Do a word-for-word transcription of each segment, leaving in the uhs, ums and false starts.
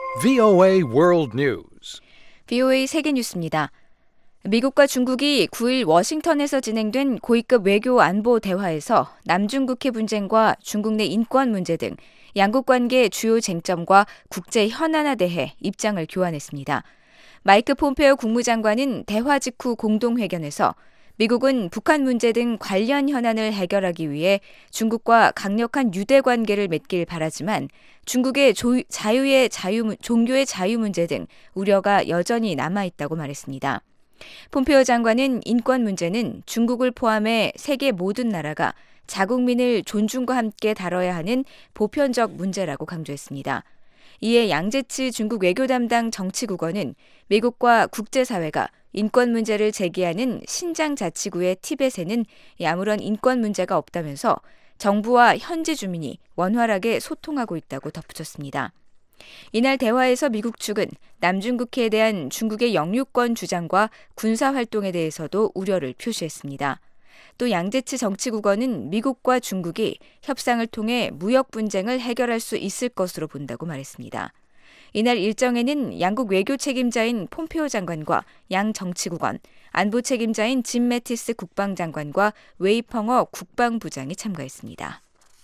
브이오에이 World News. 브이오에이 세계 뉴스입니다. 미국과 중국이 구일 워싱턴에서 진행된 고위급 외교 안보 대화에서 남중국해 분쟁과 중국 내 인권 문제 등 양국 관계 주요 쟁점과 국제 현안에 대해 입장을 교환했습니다. 마이크 폼페오 국무장관은 대화 직후 공동회견에서 미국은 북한 문제 등 관련 현안을 해결하기 위해 중국과 강력한 유대 관계를 맺길 바라지만 중국의 조, 자유의 자유, 종교의 자유 문제 등 우려가 여전히 남아있다고 말했습니다. 폼페오 장관은 인권 문제는 중국을 포함해 세계 모든 나라가 자국민을 존중과 함께 다뤄야 하는 보편적 문제라고 강조했습니다. 이에 양재치 중국 외교 담당 정치국원은 미국과 국제사회가 인권 문제를 제기하는 신장 자치구의 티벳에는 아무런 인권 문제가 없다면서 정부와 현지 주민이 원활하게 소통하고 있다고 덧붙였습니다. 이날 대화에서 미국 측은 남중국해에 대한 중국의 영유권 주장과 군사활동에 대해서도 우려를 표시했습니다. 또 양재치 정치국원은 미국과 중국이 협상을 통해 무역 분쟁을 해결할 수 있을 것으로 본다고 말했습니다. 이날 일정에는 양국 외교 책임자인 폼페오 장관과 양 정치국원, 안보 책임자인 짐 매티스 국방장관과 웨이 펑어 국방부장이 참가했습니다.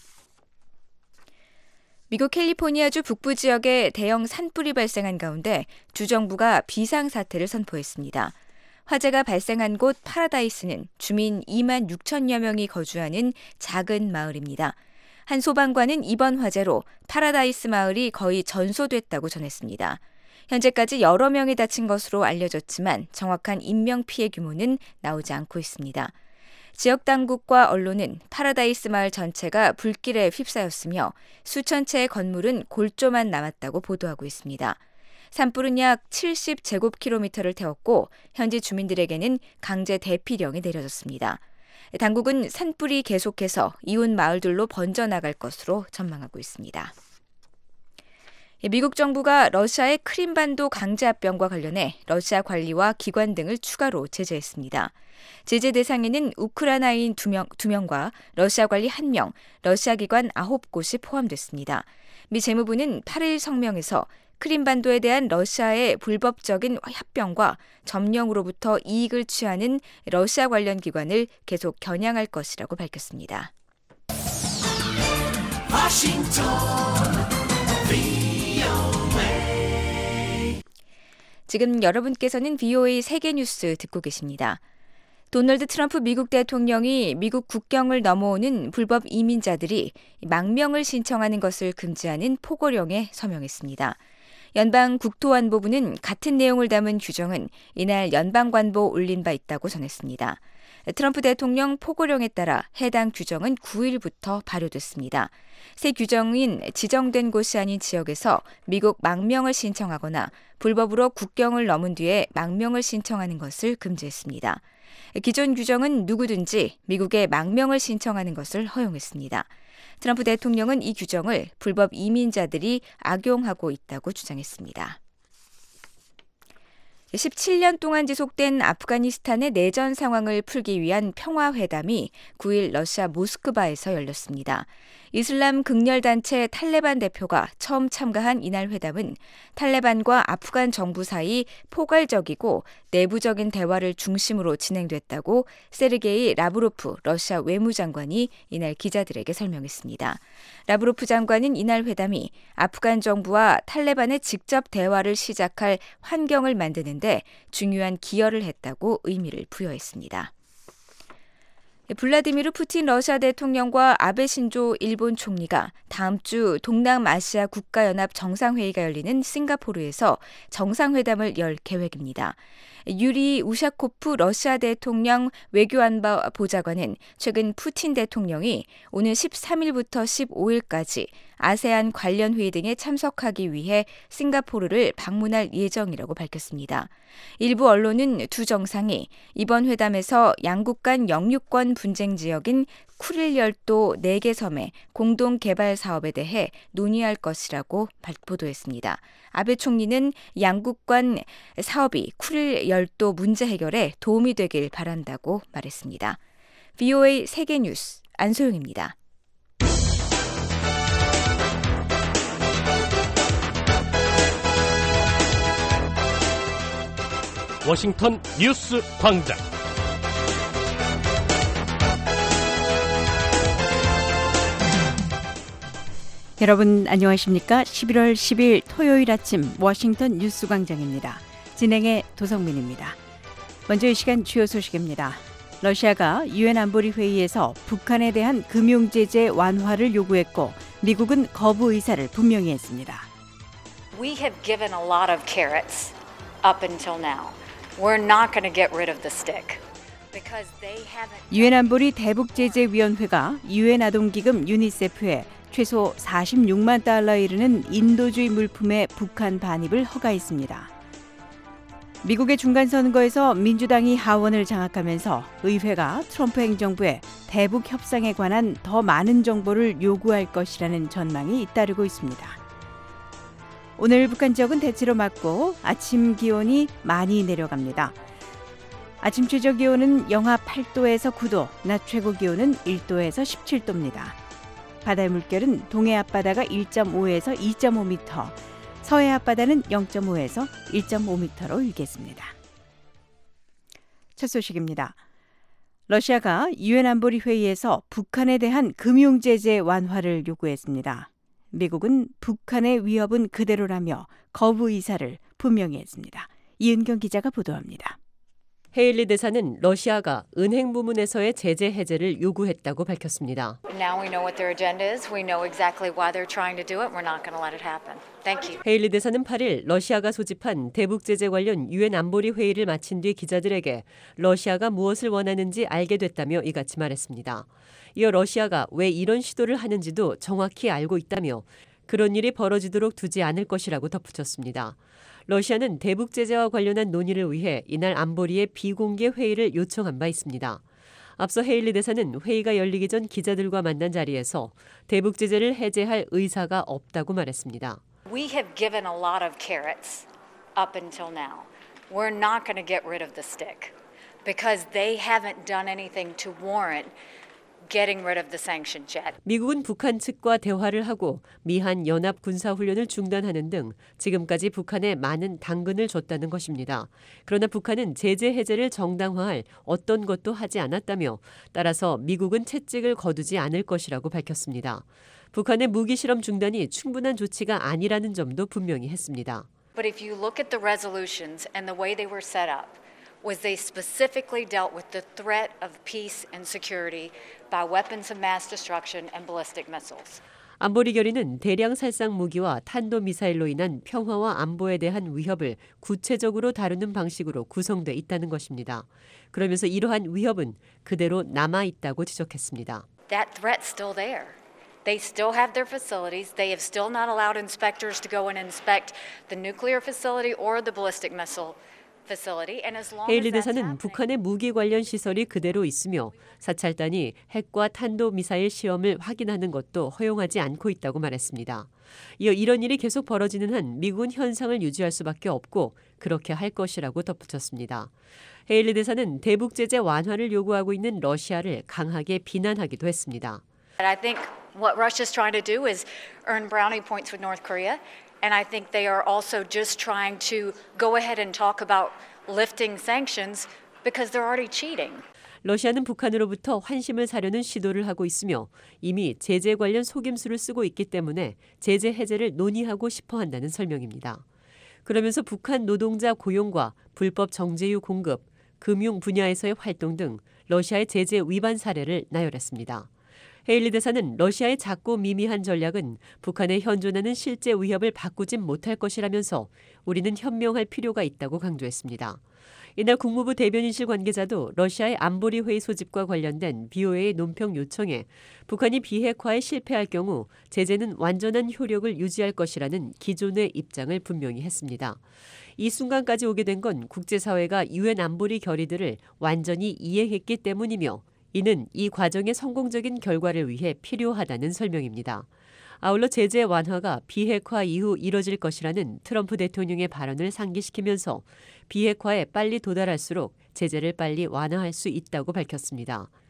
미국 캘리포니아주 북부 지역에 대형 산불이 발생한 가운데 주 정부가 비상사태를 선포했습니다. 화재가 발생한 곳 파라다이스는 주민 이만 육천여 명이 거주하는 작은 마을입니다. 한 소방관은 이번 화재로 파라다이스 마을이 거의 전소됐다고 전했습니다. 현재까지 여러 명이 다친 것으로 알려졌지만 정확한 인명피해 규모는 나오지 않고 있습니다. 지역 당국과 언론은 파라다이스 마을 전체가 불길에 휩싸였으며 수천 채의 건물은 골조만 남았다고 보도하고 있습니다. 산불은 약 칠십 제곱킬로미터를 태웠고 현지 주민들에게는 강제 대피령이 내려졌습니다. 당국은 산불이 계속해서 이웃 마을들로 번져나갈 것으로 전망하고 있습니다. 미국 정부가 러시아의 크림반도 강제합병과 관련해 러시아 관리와 기관 등을 추가로 제재했습니다. 제재 대상에는 우크라이나인 두 명, 두 명과 러시아 관리 한 명, 러시아 기관 아홉 곳이 포함됐습니다. 미 재무부는 팔일 성명에서 크림반도에 대한 러시아의 불법적인 합병과 점령으로부터 이익을 취하는 러시아 관련 기관을 계속 겨냥할 것이라고 밝혔습니다. 워싱턴 지금 여러분께서는 브이오에이 세계 뉴스 듣고 계십니다. 도널드 트럼프 미국 대통령이 미국 국경을 넘어오는 불법 이민자들이 망명을 신청하는 것을 금지하는 포고령에 서명했습니다. 연방국토안보부는 같은 내용을 담은 규정은 이날 연방관보에 올린 바 있다고 전했습니다. 트럼프 대통령 포고령에 따라 해당 규정은 구일부터 발효됐습니다. 새 규정인 지정된 곳이 아닌 지역에서 미국 망명을 신청하거나 불법으로 국경을 넘은 뒤에 망명을 신청하는 것을 금지했습니다. 기존 규정은 누구든지 미국에 망명을 신청하는 것을 허용했습니다. 트럼프 대통령은 이 규정을 불법 이민자들이 악용하고 있다고 주장했습니다. 십칠 년 동안 지속된 아프가니스탄의 내전 상황을 풀기 위한 평화회담이 구일 러시아 모스크바에서 열렸습니다. 이슬람 극렬단체 탈레반 대표가 처음 참가한 이날 회담은 탈레반과 아프간 정부 사이 포괄적이고 내부적인 대화를 중심으로 진행됐다고 세르게이 라브로프 러시아 외무장관이 이날 기자들에게 설명했습니다. 라브로프 장관은 이날 회담이 아프간 정부와 탈레반의 직접 대화를 시작할 환경을 만드는 데 중요한 기여를 했다고 의미를 부여했습니다. 블라디미르 푸틴 러시아 대통령과 아베 신조 일본 총리가 다음 주 동남아시아 국가연합 정상회의가 열리는 싱가포르에서 정상회담을 열 계획입니다. 유리 우샤코프 러시아 대통령 외교안보 보좌관은 최근 푸틴 대통령이 오는 십삼일부터 십오일까지 아세안 관련 회의 등에 참석하기 위해 싱가포르를 방문할 예정이라고 밝혔습니다. 일부 언론은 두 정상이 이번 회담에서 양국 간 영유권 분쟁 지역인 쿠릴 열도 네 개 섬의 공동 개발 사업에 대해 논의할 것이라고 보도했습니다. 아베 총리는 양국 간 사업이 쿠릴 열도 문제 해결에 도움이 되길 바란다고 말했습니다. 브이오에이 세계뉴스 안소영입니다. 워싱턴 뉴스 광장. 여러분 안녕하십니까? 십일월 십일 토요일 아침 워싱턴 뉴스 광장입니다. 진행의 도성민입니다. 먼저 이 시간 주요 소식입니다. 러시아가 유엔 안보리 회의에서 북한에 대한 금융 제재 완화를 요구했고 미국은 거부 의사를 분명히 했습니다. We have given a lot of carrots up until now. We're not going to get rid of the stick. because they haven't 유엔 안보리 대북제재위원회가 유엔 아동기금 유니세프에 최소 사십육만 달러에 이르는 인도주의 물품의 북한 반입을 허가했습니다. 미국의 중간선거에서 민주당이 하원을 장악하면서 의회가 트럼프 행정부에 대북 협상에 관한 더 많은 정보를 요구할 것이라는 전망이 잇따르고 있습니다. 오늘 북한 지역은 대체로 맑고 아침 기온이 많이 내려갑니다. 아침 최저 기온은 영하 팔 도에서 구 도, 낮 최고 기온은 일 도에서 십칠 도입니다. 바다의 물결은 동해 앞바다가 일 점 오에서 이 점 오 미터, 서해 앞바다는 영 점 오에서 일 점 오 미터로 일겠습니다. 첫 소식입니다. 러시아가 유엔 안보리 회의에서 북한에 대한 금융 제재 완화를 요구했습니다. 미국은 북한의 위협은 그대로라며 거부 의사를 분명히 했습니다. 이은경 기자가 보도합니다. 헤일리 대사는 러시아가 은행 부문에서의 제재 해제를 요구했다고 밝혔습니다. Now we know what their agenda is. We know exactly why they're trying to do it. We're not going to let it happen. Thank you. 헤일리 대사는 팔 일 러시아가 소집한 대북 제재 관련 유엔 안보리 회의를 마친 뒤 기자들에게 러시아가 무엇을 원하는지 알게 됐다며 이같이 말했습니다. 이어 러시아가 왜 이런 시도를 하는지도 정확히 알고 있다며 그런 일이 벌어지도록 두지 않을 것이라고 덧붙였습니다. 러시아는 대북 제재와 관련한 논의를 위해 이날 안보리의 비공개 회의를 요청한 바 있습니다. 앞서 헤일리 대사는 회의가 열리기 전 기자들과 만난 자리에서 대북 제재를 해제할 의사가 없다고 말했습니다. We have given a lot of carrots up until now. We're not going to get rid of the stick because they haven't done anything to warrant getting rid of the sanctions yet. 미국은 북한 측과 대화를 하고 미한 연합 군사 훈련을 중단하는 등 지금까지 북한에 많은 당근을 줬다는 것입니다. 그러나 북한은 제재 해제를 정당화할 어떤 것도 하지 않았다며 따라서 미국은 채찍을 거두지 않을 것이라고 밝혔습니다. 북한의 무기 실험 중단이 충분한 조치가 아니라는 점도 분명히 했습니다. But if you look at the resolutions and the way they were set up, was they specifically dealt with the threat of peace and security by weapons of mass destruction and ballistic missiles. 안보리 결의는 대량 살상 무기와 탄도미사일로 인한 평화와 안보에 대한 위협을 구체적으로 다루는 방식으로 구성돼 있다는 것입니다. 그러면서 이러한 위협은 그대로 남아 있다고 지적했습니다. That threat's still there. They still have their facilities. They have still not allowed inspectors to go and inspect the nuclear facility or the ballistic missile. 헤일리 대사는 북한의 무기 관련 시설이 그대로 있으며 사찰단이 핵과 탄도미사일 시험을 확인하는 것도 허용하지 않고 있다고 말했습니다. 이어 이런 일이 계속 벌어지는 한 미국은 현상을 유지할 수밖에 없고 그렇게 할 것이라고 덧붙였습니다. 헤일리 대사는 대북 제재 완화를 요구하고 있는 러시아를 강하게 비난하기도 했습니다. I think what Russia's trying to do is earn brownie points with North Korea. And I think they are also just trying to go ahead and talk about lifting sanctions because they're already cheating. 러시아는 북한으로부터 환심을 사려는 시도를 하고 있으며 이미 제재 관련 속임수를 쓰고 있기 때문에 제재 해제를 논의하고 싶어 한다는 설명입니다. 그러면서 북한 노동자 고용과 불법 정제유 공급, 금융 분야에서의 활동 등 러시아의 제재 위반 사례를 나열했습니다. 헤일리 대사는 러시아의 작고 미미한 전략은 북한에 현존하는 실제 위협을 바꾸진 못할 것이라면서 우리는 현명할 필요가 있다고 강조했습니다. 이날 국무부 대변인실 관계자도 러시아의 안보리 회의 소집과 관련된 비오에이의 논평 요청에 북한이 비핵화에 실패할 경우 제재는 완전한 효력을 유지할 것이라는 기존의 입장을 분명히 했습니다. 이 순간까지 오게 된 건 국제사회가 유엔 안보리 결의들을 완전히 이해했기 때문이며 이는 이 과정의 성공적인 결과를 위해 필요하다는 설명입니다. 아울러 제재 완화가 비핵화 이후 이뤄질 것이라는 트럼프 대통령의 발언을 상기시키면서 비핵화에 빨리 도달할수록 제재를 빨리 완화할 수 있다고 밝혔습니다.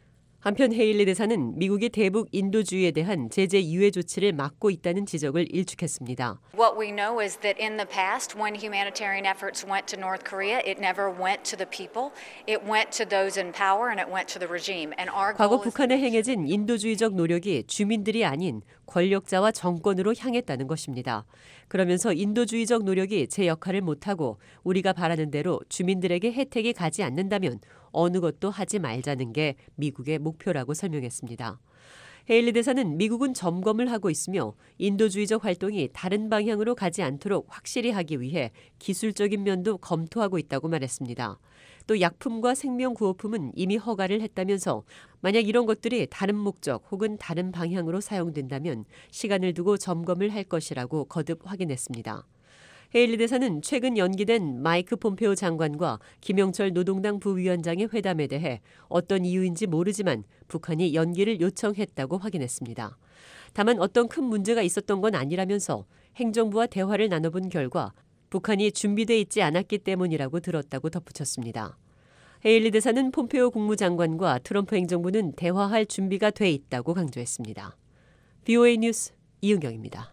한편 헤일리 대사는 미국이 대북 인도주의에 대한 제재 유예 조치를 막고 있다는 지적을 일축했습니다. What we know is that in the past, when humanitarian efforts went to North Korea, it never went to the people. It went to those in power and it went to the regime. And our 과거 goal is 북한에 행해진 인도주의적 노력이 주민들이 아닌 권력자와 정권으로 향했다는 것입니다. 그러면서 인도주의적 노력이 제 역할을 못하고 우리가 바라는 대로 주민들에게 혜택이 가지 않는다면 어느 것도 하지 말자는 게 미국의 목표라고 설명했습니다. 헤일리 대사는 미국은 점검을 하고 있으며 인도주의적 활동이 다른 방향으로 가지 않도록 확실히 하기 위해 기술적인 면도 검토하고 있다고 말했습니다. 또 약품과 생명구호품은 이미 허가를 했다면서 만약 이런 것들이 다른 목적 혹은 다른 방향으로 사용된다면 시간을 두고 점검을 할 것이라고 거듭 확인했습니다. 헤일리 대사는 최근 연기된 마이크 폼페오 장관과 김영철 노동당 부위원장의 회담에 대해 어떤 이유인지 모르지만 북한이 연기를 요청했다고 확인했습니다. 다만 어떤 큰 문제가 있었던 건 아니라면서 행정부와 대화를 나눠본 결과 북한이 준비돼 있지 않았기 때문이라고 들었다고 덧붙였습니다. 헤일리 대사는 폼페오 국무장관과 트럼프 행정부는 대화할 준비가 돼 있다고 강조했습니다. 브이오에이 뉴스 이은경입니다.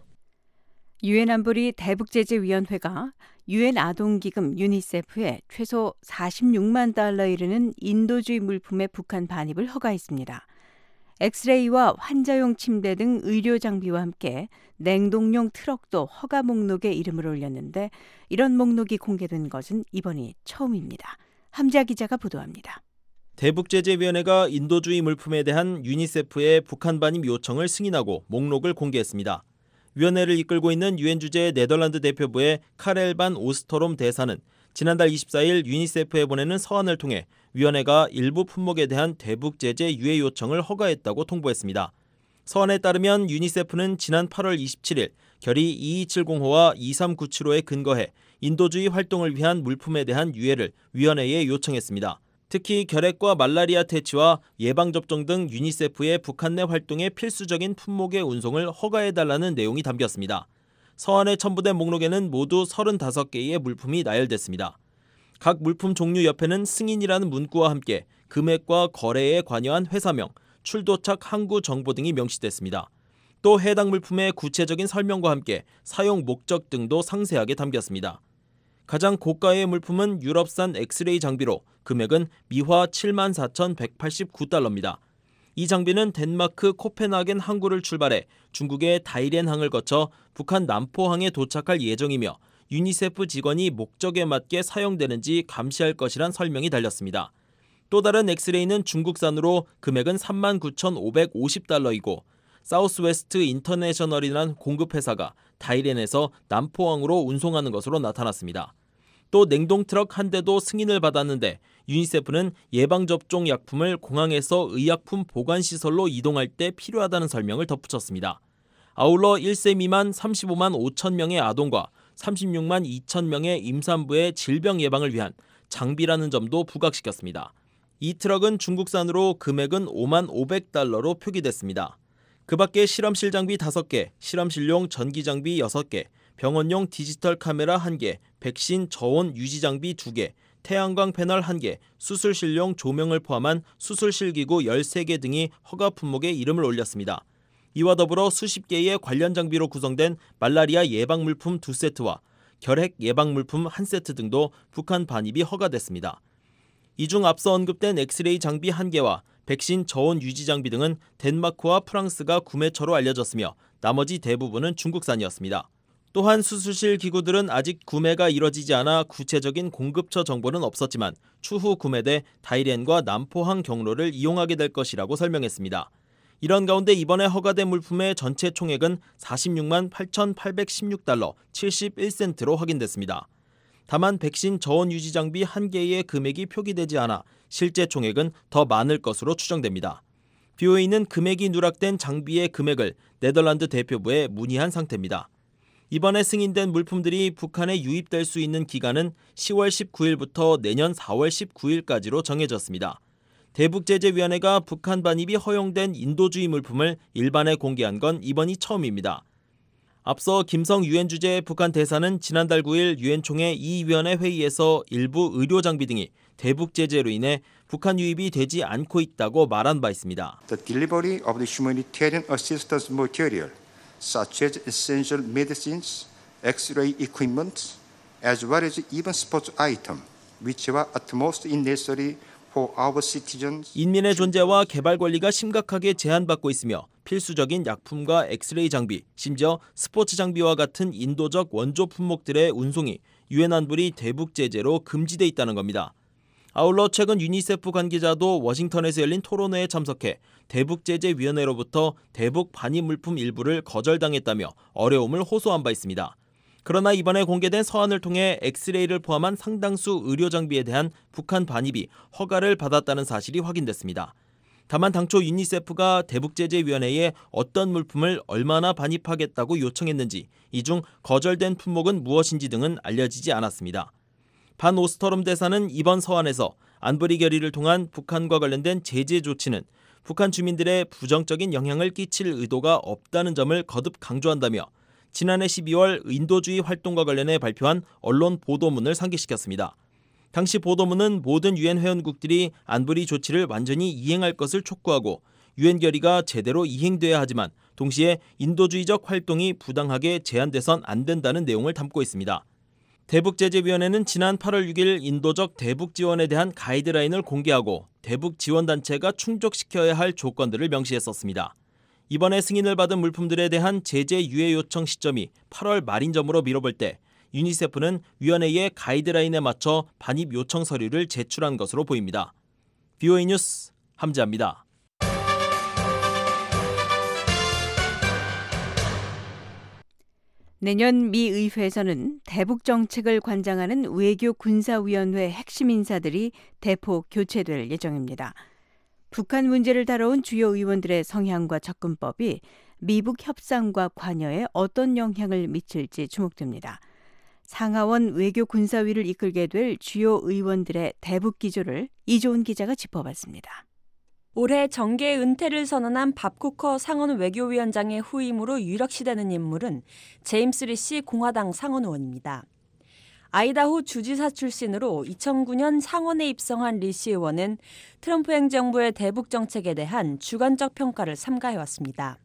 유엔 안보리 대북제재위원회가 유엔 아동기금 유니세프에 최소 사십육만 달러 이르는 인도주의 물품의 북한 반입을 허가했습니다. 엑스레이와 환자용 침대 등 의료 장비와 함께 냉동용 트럭도 허가 목록에 이름을 올렸는데 이런 목록이 공개된 것은 이번이 처음입니다. 함지아 기자가 보도합니다. 대북제재위원회가 인도주의 물품에 대한 유니세프의 북한 반입 요청을 승인하고 목록을 공개했습니다. 위원회를 이끌고 있는 유엔 주재 네덜란드 대표부의 카렐 반 오스터롬 대사는 지난달 이십사일 유니세프에 보내는 서한을 통해 위원회가 일부 품목에 대한 대북 제재 유예 요청을 허가했다고 통보했습니다. 서한에 따르면 유니세프는 지난 팔월 이십칠일 결의 이이칠공호와 이삼구칠호에 근거해 인도주의 활동을 위한 물품에 대한 유예를 위원회에 요청했습니다. 특히 결핵과 말라리아 퇴치와 예방접종 등 유니세프의 북한 내 활동에 필수적인 품목의 운송을 허가해달라는 내용이 담겼습니다. 서한에 첨부된 목록에는 모두 서른다섯 개의 물품이 나열됐습니다. 각 물품 종류 옆에는 승인이라는 문구와 함께 금액과 거래에 관여한 회사명, 출도착 항구 정보 등이 명시됐습니다. 또 해당 물품의 구체적인 설명과 함께 사용 목적 등도 상세하게 담겼습니다. 가장 고가의 물품은 유럽산 엑스레이 장비로 금액은 미화 칠만 사천백팔십구 달러입니다. 이 장비는 덴마크 코펜하겐 항구를 출발해 중국의 다이렌항을 거쳐 북한 남포항에 도착할 예정이며 유니세프 직원이 목적에 맞게 사용되는지 감시할 것이란 설명이 달렸습니다. 또 다른 엑스레이는 중국산으로 금액은 삼만 구천오백오십 달러이고 사우스웨스트 인터내셔널이라는 공급회사가 다이렌에서 남포항으로 운송하는 것으로 나타났습니다. 또 냉동트럭 한 대도 승인을 받았는데 유니세프는 예방접종 약품을 공항에서 의약품 보관시설로 이동할 때 필요하다는 설명을 덧붙였습니다. 아울러 일 세 미만 삼십오만 오천 명의 아동과 삼십육만 이천 명의 임산부의 질병 예방을 위한 장비라는 점도 부각시켰습니다. 이 트럭은 중국산으로 금액은 오만 오백 달러로 표기됐습니다. 그 밖에 실험실 장비 다섯 개, 실험실용 전기 장비 여섯 개, 병원용 디지털 카메라 한 개, 백신 저온 유지 장비 두 개, 태양광 패널 한 개, 수술실용 조명을 포함한 수술실 기구 열세 개 등이 허가 품목에 이름을 올렸습니다. 이와 더불어 수십 개의 관련 장비로 구성된 말라리아 예방 물품 두 세트와 결핵 예방 물품 한 세트 등도 북한 반입이 허가됐습니다. 이 중 앞서 언급된 엑스레이 장비 한 개와 백신 저온 유지 장비 등은 덴마크와 프랑스가 구매처로 알려졌으며 나머지 대부분은 중국산이었습니다. 또한 수술실 기구들은 아직 구매가 이뤄지지 않아 구체적인 공급처 정보는 없었지만 추후 구매돼 다이렌과 남포항 경로를 이용하게 될 것이라고 설명했습니다. 이런 가운데 이번에 허가된 물품의 전체 총액은 사십육만 팔천팔백십육 달러 칠십일 센트로 확인됐습니다. 다만 백신 저온 유지 장비 한 개의 금액이 표기되지 않아 실제 총액은 더 많을 것으로 추정됩니다. 브이오에이는 금액이 누락된 장비의 금액을 네덜란드 대표부에 문의한 상태입니다. 이번에 승인된 물품들이 북한에 유입될 수 있는 기간은 시월 십구일부터 내년 사월 십구일까지로 정해졌습니다. 대북제재위원회가 북한 반입이 허용된 인도주의 물품을 일반에 공개한 건 이번이 처음입니다. 앞서 김성 유엔 주재 북한 대사는 지난달 구일 유엔 총회 이 위원회 회의에서 일부 의료 장비 등이 대북 제재로 인해 북한 유입이 되지 않고 있다고 말한 바 있습니다. The delivery of the humanitarian assistance material, such as essential medicines, X-ray equipment, as well as even sports items, which were at most necessary for our citizens. 인민의 존재와 개발 권리가 심각하게 제한받고 있으며 필수적인 약품과 엑스레이 장비, 심지어 스포츠 장비와 같은 인도적 원조 품목들의 운송이 유엔 안보리 대북 제재로 금지돼 있다는 겁니다. 아울러 최근 유니세프 관계자도 워싱턴에서 열린 토론회에 참석해 대북제재위원회로부터 대북 반입 물품 일부를 거절당했다며 어려움을 호소한 바 있습니다. 그러나 이번에 공개된 서한을 통해 엑스레이를 포함한 상당수 의료 장비에 대한 북한 반입이 허가를 받았다는 사실이 확인됐습니다. 다만 당초 유니세프가 대북제재위원회에 어떤 물품을 얼마나 반입하겠다고 요청했는지, 이 중 거절된 품목은 무엇인지 등은 알려지지 않았습니다. 반 오스터롬 대사는 이번 서한에서 안보리 결의를 통한 북한과 관련된 제재 조치는 북한 주민들의 부정적인 영향을 끼칠 의도가 없다는 점을 거듭 강조한다며 지난해 십이월 인도주의 활동과 관련해 발표한 언론 보도문을 상기시켰습니다. 당시 보도문은 모든 유엔 회원국들이 안보리 조치를 완전히 이행할 것을 촉구하고 유엔 결의가 제대로 이행돼야 하지만 동시에 인도주의적 활동이 부당하게 제한돼선 안 된다는 내용을 담고 있습니다. 대북제재위원회는 지난 팔월 육일 인도적 대북 지원에 대한 가이드라인을 공개하고 대북 지원단체가 충족시켜야 할 조건들을 명시했었습니다. 이번에 승인을 받은 물품들에 대한 제재 유예 요청 시점이 팔월 말인 점으로 미뤄볼 때 유니세프는 위원회의 가이드라인에 맞춰 반입 요청 서류를 제출한 것으로 보입니다. 브이오에이 뉴스 함지아입니다. 내년 미 의회에서는 대북 정책을 관장하는 외교군사위원회 핵심 인사들이 대폭 교체될 예정입니다. 북한 문제를 다뤄온 주요 의원들의 성향과 접근법이 미북 협상과 관여에 어떤 영향을 미칠지 주목됩니다. 상하원 외교군사위를 이끌게 될 주요 의원들의 대북 기조를 이조은 기자가 짚어봤습니다. 올해 정계 은퇴를 선언한 밥 쿠커 상원 외교위원장의 후임으로 유력시되는 인물은 제임스 리시 공화당 상원 의원입니다. 아이다호 주지사 출신으로 이천구 년 상원에 입성한 리시 의원은 트럼프 행정부의 대북 정책에 대한 주관적 평가를 삼가해왔습니다.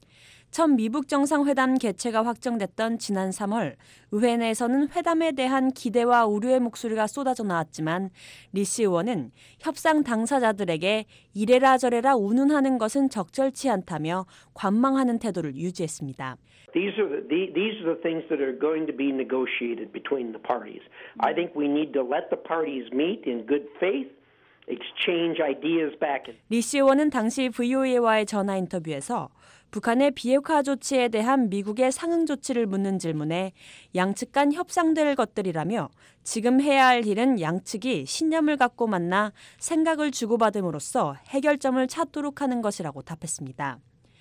첫 미북 정상회담 개최가 확정됐던 지난 삼월 의회 내에서는 회담에 대한 기대와 우려의 목소리가 쏟아져 나왔지만 리시 의원은 협상 당사자들에게 이래라 저래라 운운하는 것은 적절치 않다며 관망하는 태도를 유지했습니다. These are the, these are the things that are going to be negotiated between the parties. I think we need to let the parties meet in good faith, exchange ideas back. 리시 의원은 당시 브이오에이와의 전화 인터뷰에서 북한의 비핵화 조치에 대한 미국의 상응 조치를 묻는 질문에 양측 간 협상될 것들이라며 지금 해야 할 일은 양측이 신념을 갖고 만나 생각을 주고받음으로써 해결점을 찾도록 하는 것이라고 답했습니다.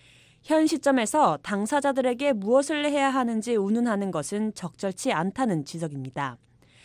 현 시점에서 당사자들에게 무엇을 해야 하는지 운운하는 것은 적절치 않다는 지적입니다.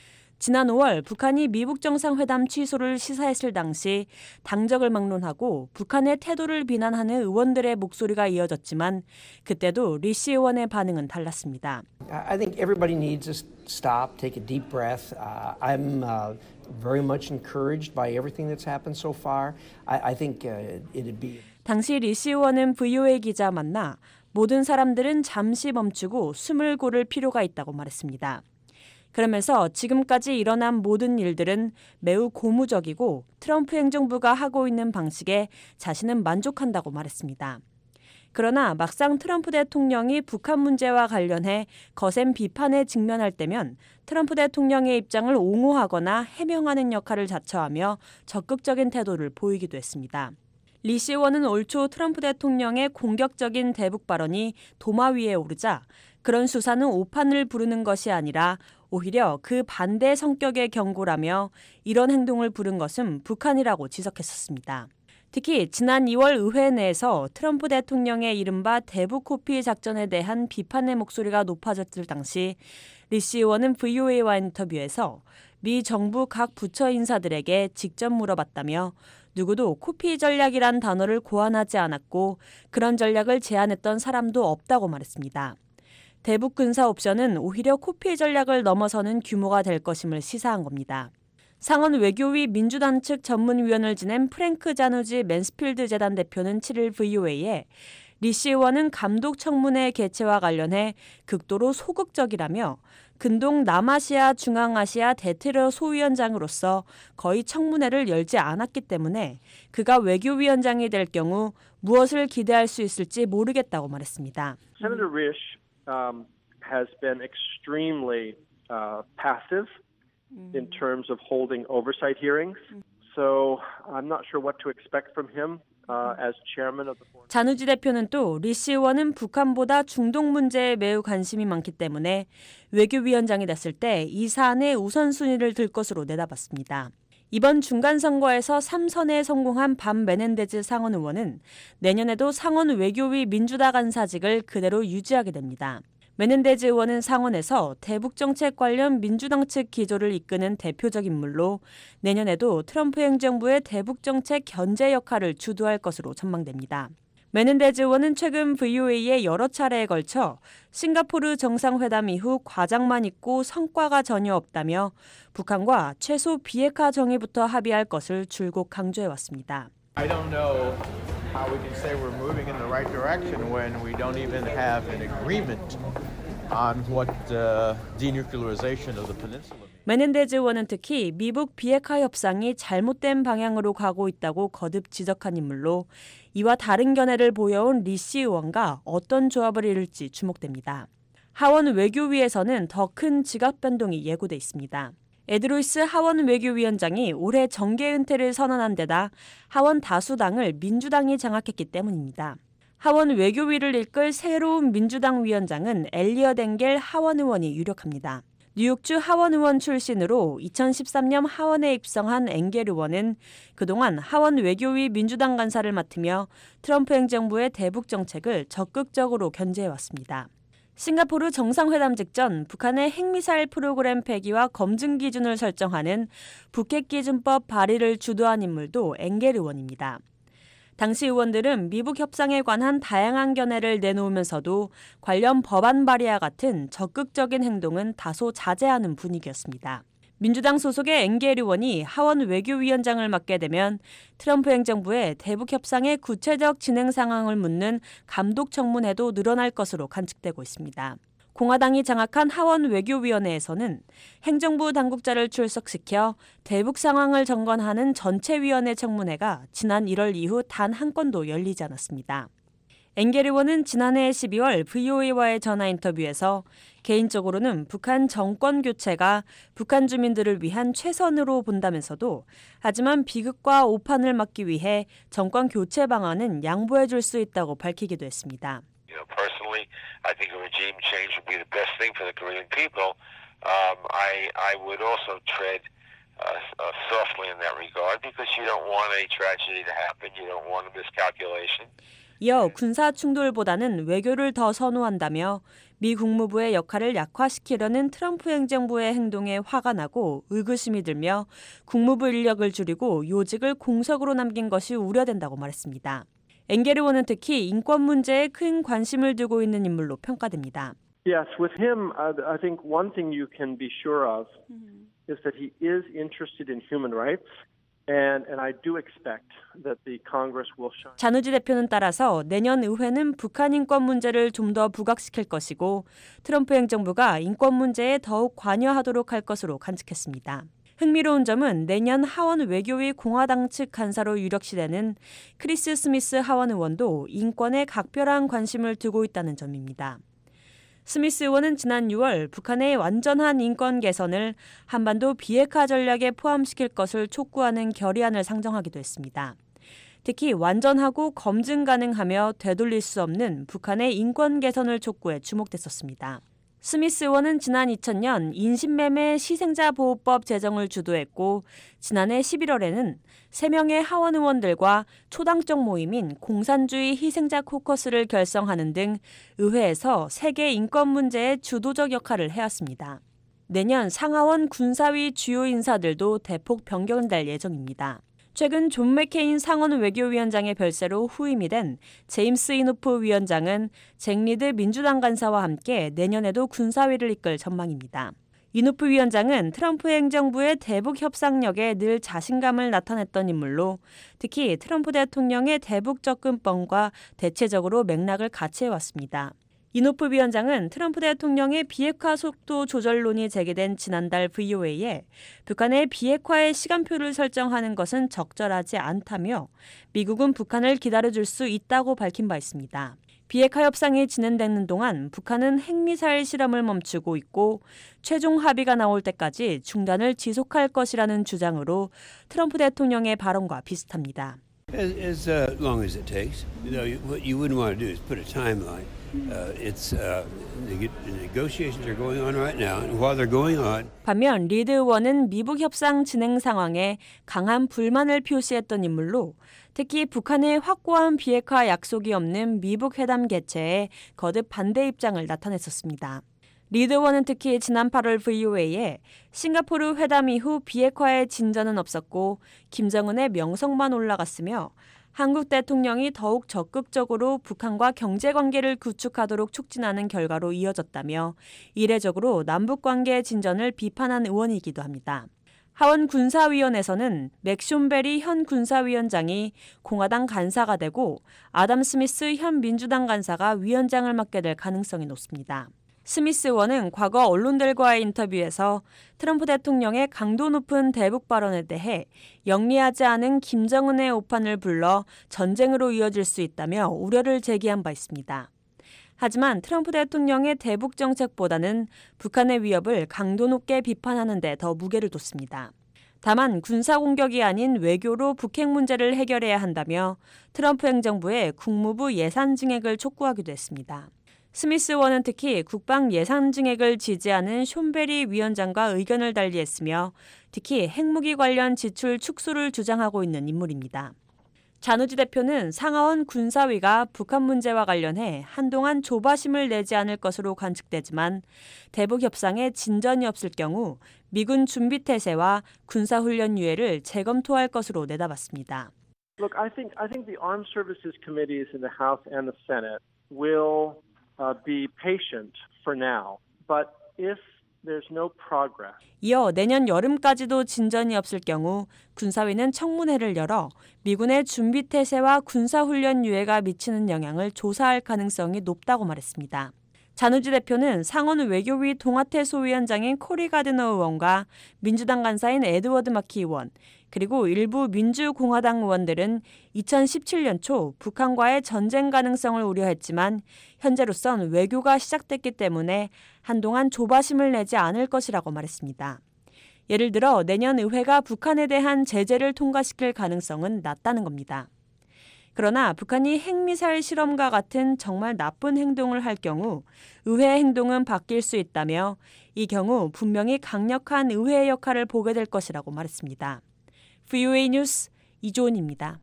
지난 오월 북한이 미북 정상회담 취소를 시사했을 당시 당적을 막론하고 북한의 태도를 비난하는 의원들의 목소리가 이어졌지만 그때도 리시 의원의 반응은 달랐습니다. I think everybody needs to stop, take a deep breath. Uh, I'm uh, very much encouraged by everything that's happened so far. I, I think uh, it'd be. 당시 리시 의원은 브이오에이 기자 만나 모든 사람들은 잠시 멈추고 숨을 고를 필요가 있다고 말했습니다. 그러면서 지금까지 일어난 모든 일들은 매우 고무적이고 트럼프 행정부가 하고 있는 방식에 자신은 만족한다고 말했습니다. 그러나 막상 트럼프 대통령이 북한 문제와 관련해 거센 비판에 직면할 때면 트럼프 대통령의 입장을 옹호하거나 해명하는 역할을 자처하며 적극적인 태도를 보이기도 했습니다. 리시 의원은 올 초 트럼프 대통령의 공격적인 대북 발언이 도마 위에 오르자 그런 수사는 오판을 부르는 것이 아니라 오히려 그 반대 성격의 경고라며 이런 행동을 부른 것은 북한이라고 지적했었습니다. 특히 지난 이월 의회 내에서 트럼프 대통령의 이른바 대북 코피 작전에 대한 비판의 목소리가 높아졌을 당시 리시 의원은 브이오에이와 인터뷰에서 미 정부 각 부처 인사들에게 직접 물어봤다며 누구도 코피 전략이란 단어를 고안하지 않았고 그런 전략을 제안했던 사람도 없다고 말했습니다. 대북 군사 옵션은 오히려 코피 전략을 넘어서는 규모가 될 것임을 시사한 겁니다. 상원 외교위 민주당 측 전문위원을 지낸 프랭크 자누지 맨스필드 재단 대표는 칠 일 브이오에이에 리 씨 의원은 감독 청문회 개최와 관련해 극도로 소극적이라며 근동 남아시아 중앙아시아 대테러 소위원장으로서 거의 청문회를 열지 않았기 때문에 그가 외교위원장이 될 경우 무엇을 기대할 수 있을지 모르겠다고 말했습니다. Senator Risch um, has been extremely uh, passive in terms of holding oversight hearings. So I'm not sure what to expect from him. Uh, as chairman of the foreign... 자누지 대표는 또 리 씨 의원은 북한보다 중동 문제에 매우 관심이 많기 때문에 외교위원장이 됐을 때 이 사안에 우선순위를 들 것으로 내다봤습니다. 이번 중간선거에서 삼 선에 성공한 밤 메넨데즈 상원 의원은 내년에도 상원 외교위 민주당 간사직을 그대로 유지하게 됩니다. 메넨데즈 의원은 상원에서 대북정책 관련 민주당 측 기조를 이끄는 대표적 인물로 내년에도 트럼프 행정부의 대북정책 견제 역할을 주도할 것으로 전망됩니다. 메넨데즈 의원은 최근 브이오에이에 여러 차례에 걸쳐 싱가포르 정상회담 이후 과장만 있고 성과가 전혀 없다며 북한과 최소 비핵화 정의부터 합의할 것을 줄곧 강조해왔습니다. I don't know how we can say we're moving in the right direction when we don't even have an agreement on what uh, denuclearization of the peninsula. 메넨데즈 의원은 특히 미북 비핵화 협상이 잘못된 방향으로 가고 있다고 거듭 지적한 인물로 이와 다른 견해를 보여온 리 씨 의원과 어떤 조합을 이룰지 주목됩니다. 하원 외교위에서는 더 큰 지각 변동이 예고돼 있습니다. 에드로이스 하원 외교위원장이 올해 정계 은퇴를 선언한 데다 하원 다수당을 민주당이 장악했기 때문입니다. 하원 외교위를 이끌 새로운 민주당 위원장은 엘리엇 엥겔 하원 의원이 유력합니다. 뉴욕주 하원 의원 출신으로 이천십삼 년 하원에 입성한 엥겔 의원은 그동안 하원 외교위 민주당 간사를 맡으며 트럼프 행정부의 대북 정책을 적극적으로 견제해왔습니다. 싱가포르 정상회담 직전 북한의 핵미사일 프로그램 폐기와 검증 기준을 설정하는 북핵기준법 발의를 주도한 인물도 엥겔 의원입니다. 당시 의원들은 미북 협상에 관한 다양한 견해를 내놓으면서도 관련 법안 발의와 같은 적극적인 행동은 다소 자제하는 분위기였습니다. 민주당 소속의 엥겔 의원이 하원 외교위원장을 맡게 되면 트럼프 행정부의 대북 협상의 구체적 진행 상황을 묻는 감독 청문회도 늘어날 것으로 관측되고 있습니다. 공화당이 장악한 하원 외교위원회에서는 행정부 당국자를 출석시켜 대북 상황을 점검하는 전체위원회 청문회가 지난 일월 이후 단 한 건도 열리지 않았습니다. 엥겔 의원은 지난해 십이월 브이오에이와의 전화 인터뷰에서 개인적으로는 북한 정권 교체가 북한 주민들을 위한 최선으로 본다면서도 하지만 비극과 오판을 막기 위해 정권 교체 방안은 양보해 줄 수 있다고 밝히기도 했습니다. You know, personally, I think a regime change would be the best thing for the Korean people. Um, I I would also tread uh, uh, softly in that regard because you don't want a tragedy to happen. You don't want a miscalculation. 이어 군사 충돌보다는 외교를 더 선호한다며 미 국무부의 역할을 약화시키려는 트럼프 행정부의 행동에 화가 나고 의구심이 들며 국무부 인력을 줄이고 요직을 공석으로 남긴 것이 우려된다고 말했습니다. 엥겔 의원은 특히 인권 문제에 큰 관심을 두고 있는 인물로 평가됩니다. Yes, with him, I, I think one thing you can be sure of is that he is interested in human rights. And, and I do expect that the Congress will shine. 자누지 대표는 따라서 내년 의회는 북한 인권 문제를 좀 더 부각시킬 것이고 트럼프 행정부가 인권 문제에 더욱 관여하도록 할 것으로 관측했습니다. 흥미로운 점은 내년 하원 외교위 공화당 측 간사로 유력시되는 크리스 스미스 하원 의원도 인권에 각별한 관심을 두고 있다는 점입니다. 스미스 의원은 지난 유월 북한의 완전한 인권 개선을 한반도 비핵화 전략에 포함시킬 것을 촉구하는 결의안을 상정하기도 했습니다. 특히 완전하고 검증 가능하며 되돌릴 수 없는 북한의 인권 개선을 촉구해 주목됐었습니다. 스미스 의원은 지난 이천 년 인신매매 희생자 보호법 제정을 주도했고 지난해 십일월에는 세 명의 하원 의원들과 초당적 모임인 공산주의 희생자 코커스를 결성하는 등 의회에서 세계 인권 문제에 주도적 역할을 해왔습니다. 내년 상하원 군사위 주요 인사들도 대폭 변경될 예정입니다. 최근 존 맥케인 상원 외교위원장의 별세로 후임이 된 제임스 이노프 위원장은 잭 리드 민주당 간사와 함께 내년에도 군사위를 이끌 전망입니다. 이누프 위원장은 트럼프 행정부의 대북 협상력에 늘 자신감을 나타냈던 인물로 특히 트럼프 대통령의 대북 접근법과 대체적으로 맥락을 같이 해왔습니다. 이누프 위원장은 트럼프 대통령의 비핵화 속도 조절론이 제기된 지난달 브이오에이에 북한의 비핵화의 시간표를 설정하는 것은 적절하지 않다며 미국은 북한을 기다려줄 수 있다고 밝힌 바 있습니다. 비핵화 협상이 진행되는 동안 북한은 핵미사일 실험을 멈추고 있고 최종 합의가 나올 때까지 중단을 지속할 것이라는 주장으로 트럼프 대통령의 발언과 비슷합니다. As, as uh, long as it takes. You know, you, what you wouldn't want to do is put a timeline. Uh, it's uh, the negotiations are going on right now, and while they're going on. 반면 리드 의원은 미북 협상 진행 상황에 강한 불만을 표시했던 인물로 특히 북한의 확고한 비핵화 약속이 없는 미북 회담 개최에 거듭 반대 입장을 나타냈었습니다. 리드 의원은 특히 지난 팔월 브이오에이에 싱가포르 회담 이후 비핵화의 진전은 없었고 김정은의 명성만 올라갔으며 한국 대통령이 더욱 적극적으로 북한과 경제관계를 구축하도록 촉진하는 결과로 이어졌다며 이례적으로 남북관계 진전을 비판한 의원이기도 합니다. 하원 군사위원회에서는 맥숀베리 현 군사위원장이 공화당 간사가 되고 아담 스미스 현 민주당 간사가 위원장을 맡게 될 가능성이 높습니다. 스미스 의원은 과거 언론들과의 인터뷰에서 트럼프 대통령의 강도 높은 대북 발언에 대해 영리하지 않은 김정은의 오판을 불러 전쟁으로 이어질 수 있다며 우려를 제기한 바 있습니다. 하지만 트럼프 대통령의 대북 정책보다는 북한의 위협을 강도 높게 비판하는 데 더 무게를 뒀습니다. 다만 군사공격이 아닌 외교로 북핵 문제를 해결해야 한다며 트럼프 행정부의 국무부 예산 증액을 촉구하기도 했습니다. 스미스 의원은 특히 국방 예산 증액을 지지하는 숀베리 위원장과 의견을 달리했으며 특히 핵무기 관련 지출 축소를 주장하고 있는 인물입니다. 잔우지 대표는 상하원 군사위가 북한 문제와 관련해 한동안 조바심을 내지 않을 것으로 관측되지만 대북 협상에 진전이 없을 경우 미군 준비 태세와 군사훈련 유예를 재검토할 것으로 내다봤습니다. Look, I think I think the Armed Services Committees in the House and the Senate will Uh, be patient for now, but if there's no progress. 이어 내년 여름까지도 진전이 없을 경우 군사위는 청문회를 열어 미군의 준비 태세와 군사훈련 유예가 미치는 영향을 조사할 가능성이 높다고 말했습니다. 잔우지 대표는 상원 외교위 동아태 소위원장인 코리 가드너 의원과 민주당 간사인 에드워드 마키 의원, 그리고 일부 민주공화당 의원들은 이천십칠 년 초 북한과의 전쟁 가능성을 우려했지만 현재로선 외교가 시작됐기 때문에 한동안 조바심을 내지 않을 것이라고 말했습니다. 예를 들어 내년 의회가 북한에 대한 제재를 통과시킬 가능성은 낮다는 겁니다. 그러나 북한이 핵미사일 실험과 같은 정말 나쁜 행동을 할 경우 의회 행동은 바뀔 수 있다며 이 경우 분명히 강력한 의회의 역할을 보게 될 것이라고 말했습니다. 브이오에이 뉴스 이조은입니다.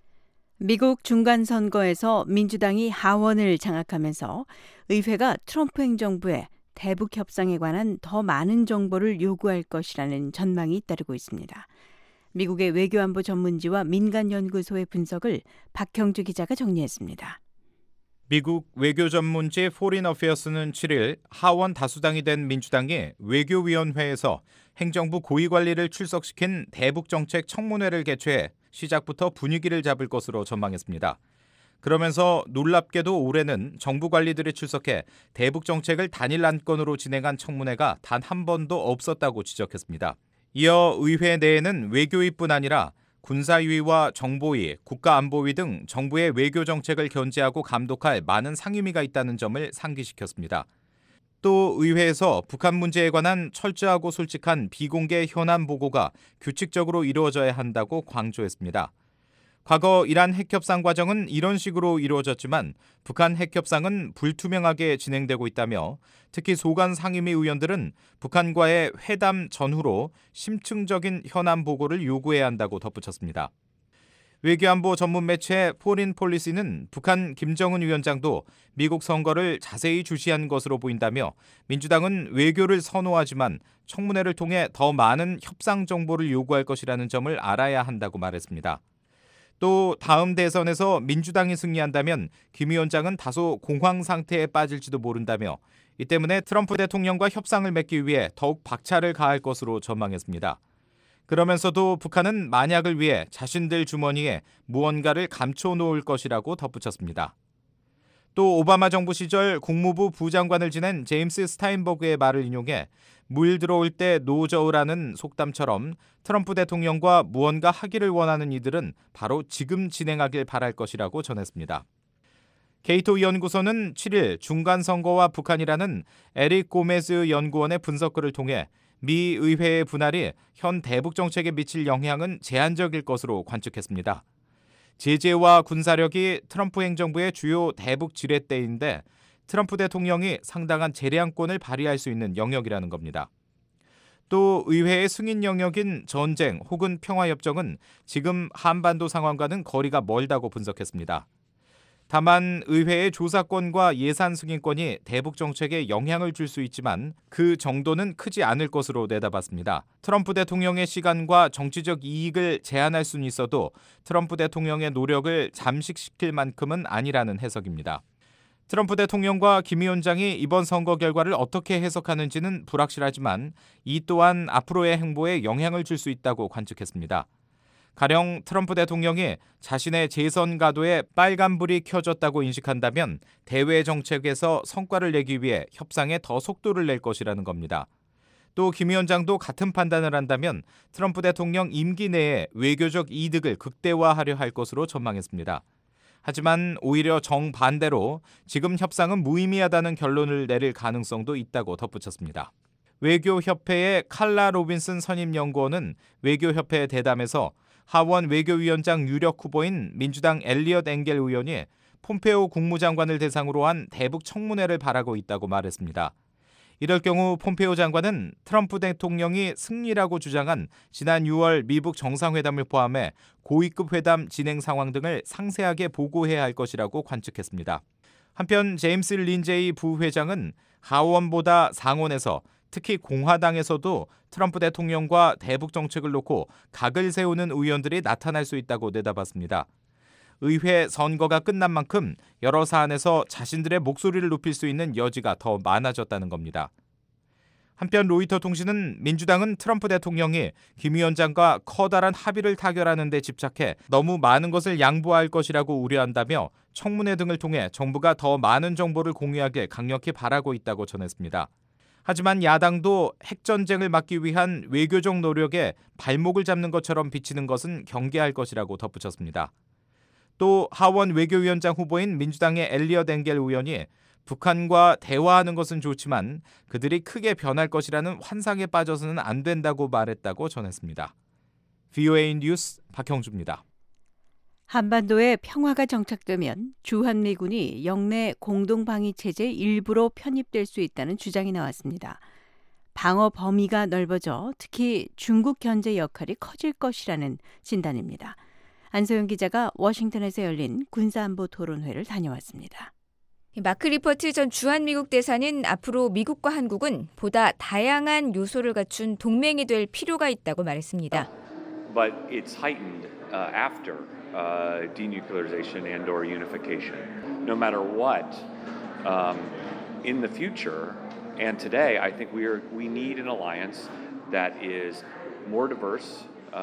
미국 중간선거에서 민주당이 하원을 장악하면서 의회가 트럼프 행정부에 대북 협상에 관한 더 많은 정보를 요구할 것이라는 전망이 잇따르고 있습니다. 미국의 외교안보 전문지와 민간연구소의 분석을 박형주 기자가 정리했습니다. 미국 외교 전문지 포린 어페어스는 칠 일 하원 다수당이 된 민주당이 외교위원회에서 행정부 고위관리를 출석시킨 대북정책 청문회를 개최해 시작부터 분위기를 잡을 것으로 전망했습니다. 그러면서 놀랍게도 올해는 정부 관리들이 출석해 대북정책을 단일 안건으로 진행한 청문회가 단 한 번도 없었다고 지적했습니다. 이어 의회 내에는 외교위뿐 아니라 군사위와 정보위, 국가안보위 등 정부의 외교 정책을 견제하고 감독할 많은 상임위가 있다는 점을 상기시켰습니다. 또 의회에서 북한 문제에 관한 철저하고 솔직한 비공개 현안 보고가 규칙적으로 이루어져야 한다고 강조했습니다. 과거 이란 핵협상 과정은 이런 식으로 이루어졌지만 북한 핵협상은 불투명하게 진행되고 있다며 특히 소관 상임위 의원들은 북한과의 회담 전후로 심층적인 현안 보고를 요구해야 한다고 덧붙였습니다. 외교안보 전문 매체 포린 폴리시는 북한 김정은 위원장도 미국 선거를 자세히 주시한 것으로 보인다며 민주당은 외교를 선호하지만 청문회를 통해 더 많은 협상 정보를 요구할 것이라는 점을 알아야 한다고 말했습니다. 또 다음 대선에서 민주당이 승리한다면 김 위원장은 다소 공황 상태에 빠질지도 모른다며 이 때문에 트럼프 대통령과 협상을 맺기 위해 더욱 박차를 가할 것으로 전망했습니다. 그러면서도 북한은 만약을 위해 자신들 주머니에 무언가를 감춰놓을 것이라고 덧붙였습니다. 또 오바마 정부 시절 국무부 부장관을 지낸 제임스 스타인버그의 말을 인용해 물 들어올 때 노저으라는 속담처럼 트럼프 대통령과 무언가 하기를 원하는 이들은 바로 지금 진행하길 바랄 것이라고 전했습니다. 케이토 연구소는 칠 일 중간선거와 북한이라는 에릭 고메즈 연구원의 분석글을 통해 미 의회의 분할이 현 대북 정책에 미칠 영향은 제한적일 것으로 관측했습니다. 제재와 군사력이 트럼프 행정부의 주요 대북 지렛대인데 트럼프 대통령이 상당한 재량권을 발휘할 수 있는 영역이라는 겁니다. 또 의회의 승인 영역인 전쟁 혹은 평화협정은 지금 한반도 상황과는 거리가 멀다고 분석했습니다. 다만 의회의 조사권과 예산 승인권이 대북 정책에 영향을 줄 수 있지만 그 정도는 크지 않을 것으로 내다봤습니다. 트럼프 대통령의 시간과 정치적 이익을 제한할 수는 있어도 트럼프 대통령의 노력을 잠식시킬 만큼은 아니라는 해석입니다. 트럼프 대통령과 김 위원장이 이번 선거 결과를 어떻게 해석하는지는 불확실하지만 이 또한 앞으로의 행보에 영향을 줄 수 있다고 관측했습니다. 가령 트럼프 대통령이 자신의 재선 가도에 빨간불이 켜졌다고 인식한다면 대외 정책에서 성과를 내기 위해 협상에 더 속도를 낼 것이라는 겁니다. 또 김 위원장도 같은 판단을 한다면 트럼프 대통령 임기 내에 외교적 이득을 극대화하려 할 것으로 전망했습니다. 하지만 오히려 정반대로 지금 협상은 무의미하다는 결론을 내릴 가능성도 있다고 덧붙였습니다. 외교협회의 칼라 로빈슨 선임연구원은 외교협회 대담에서 하원 외교위원장 유력 후보인 민주당 엘리엇 앵겔 의원이 폼페오 국무장관을 대상으로 한 대북 청문회를 바라고 있다고 말했습니다. 이럴 경우 폼페오 장관은 트럼프 대통령이 승리라고 주장한 지난 유월 미북 정상회담을 포함해 고위급 회담 진행 상황 등을 상세하게 보고해야 할 것이라고 관측했습니다. 한편 제임스 린제이 부회장은 하원보다 상원에서 특히 공화당에서도 트럼프 대통령과 대북 정책을 놓고 각을 세우는 의원들이 나타날 수 있다고 내다봤습니다. 의회 선거가 끝난 만큼 여러 사안에서 자신들의 목소리를 높일 수 있는 여지가 더 많아졌다는 겁니다. 한편 로이터 통신은 민주당은 트럼프 대통령이 김 위원장과 커다란 합의를 타결하는 데 집착해 너무 많은 것을 양보할 것이라고 우려한다며 청문회 등을 통해 정부가 더 많은 정보를 공유하길 강력히 바라고 있다고 전했습니다. 하지만 야당도 핵전쟁을 막기 위한 외교적 노력에 발목을 잡는 것처럼 비치는 것은 경계할 것이라고 덧붙였습니다. 또 하원 외교위원장 후보인 민주당의 엘리엇 앵겔 의원이 북한과 대화하는 것은 좋지만 그들이 크게 변할 것이라는 환상에 빠져서는 안 된다고 말했다고 전했습니다. 브이오에이 뉴스 박형주입니다. 한반도에 평화가 정착되면 주한미군이 영내 공동방위체제 일부로 편입될 수 있다는 주장이 나왔습니다. 방어 범위가 넓어져 특히 중국 견제 역할이 커질 것이라는 진단입니다. 안소영 기자가 워싱턴에서 열린 군사안보 토론회를 다녀왔습니다. 마크 리퍼트 전 주한미국 대사는 앞으로 미국과 한국은 보다 다양한 요소를 갖춘 동맹이 될 필요가 있다고 말했습니다. But it's heightened uh, after uh, denuclearization and or unification. No matter what, um, in the future and today, I think we are we need an alliance that is more diverse.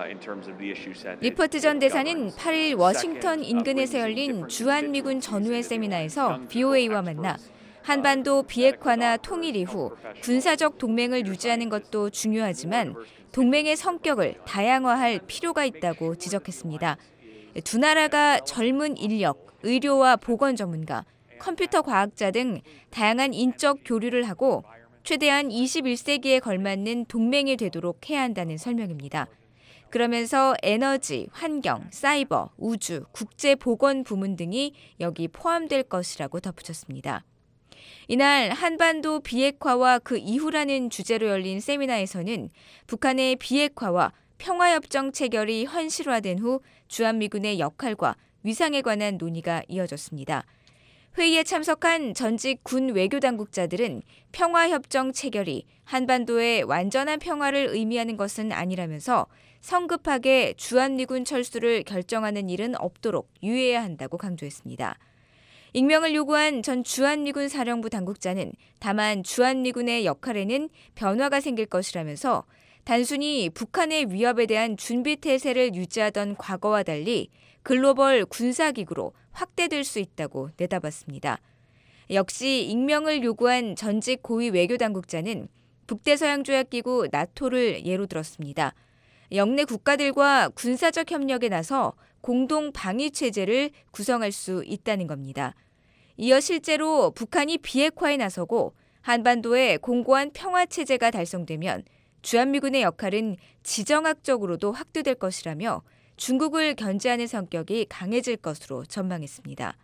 리퍼트 전 대사는 팔 일 워싱턴 인근에서 열린 주한미군 전후회 세미나에서 브이오에이와 만나 한반도 비핵화나 통일 이후 군사적 동맹을 유지하는 것도 중요하지만 동맹의 성격을 다양화할 필요가 있다고 지적했습니다. 두 나라가 젊은 인력, 의료와 보건 전문가, 컴퓨터 과학자 등 다양한 인적 교류를 하고 최대한 이십일 세기에 걸맞는 동맹이 되도록 해야 한다는 설명입니다. 그러면서 에너지, 환경, 사이버, 우주, 국제보건 부문 등이 여기 포함될 것이라고 덧붙였습니다. 이날 한반도 비핵화와 그 이후라는 주제로 열린 세미나에서는 북한의 비핵화와 평화협정 체결이 현실화된 후 주한미군의 역할과 위상에 관한 논의가 이어졌습니다. 회의에 참석한 전직 군 외교당국자들은 평화협정 체결이 한반도의 완전한 평화를 의미하는 것은 아니라면서 성급하게 주한미군 철수를 결정하는 일은 없도록 유의해야 한다고 강조했습니다. 익명을 요구한 전 주한미군 사령부 당국자는 다만 주한미군의 역할에는 변화가 생길 것이라면서 단순히 북한의 위협에 대한 준비태세를 유지하던 과거와 달리 글로벌 군사기구로 확대될 수 있다고 내다봤습니다. 역시 익명을 요구한 전직 고위 외교당국자는 북대서양조약기구 나토를 예로 들었습니다. 영내 국가들과 군사적 협력에 나서 공동 방위 체제를 구성할 수 있다는 겁니다. 이어 실제로 북한이 비핵화에 나서고 한반도에 공고한 평화 체제가 달성되면 주한미군의 역할은 지정학적으로도 확대될 것이라며 중국을 견제하는 성격이 강해질 것으로 전망했습니다.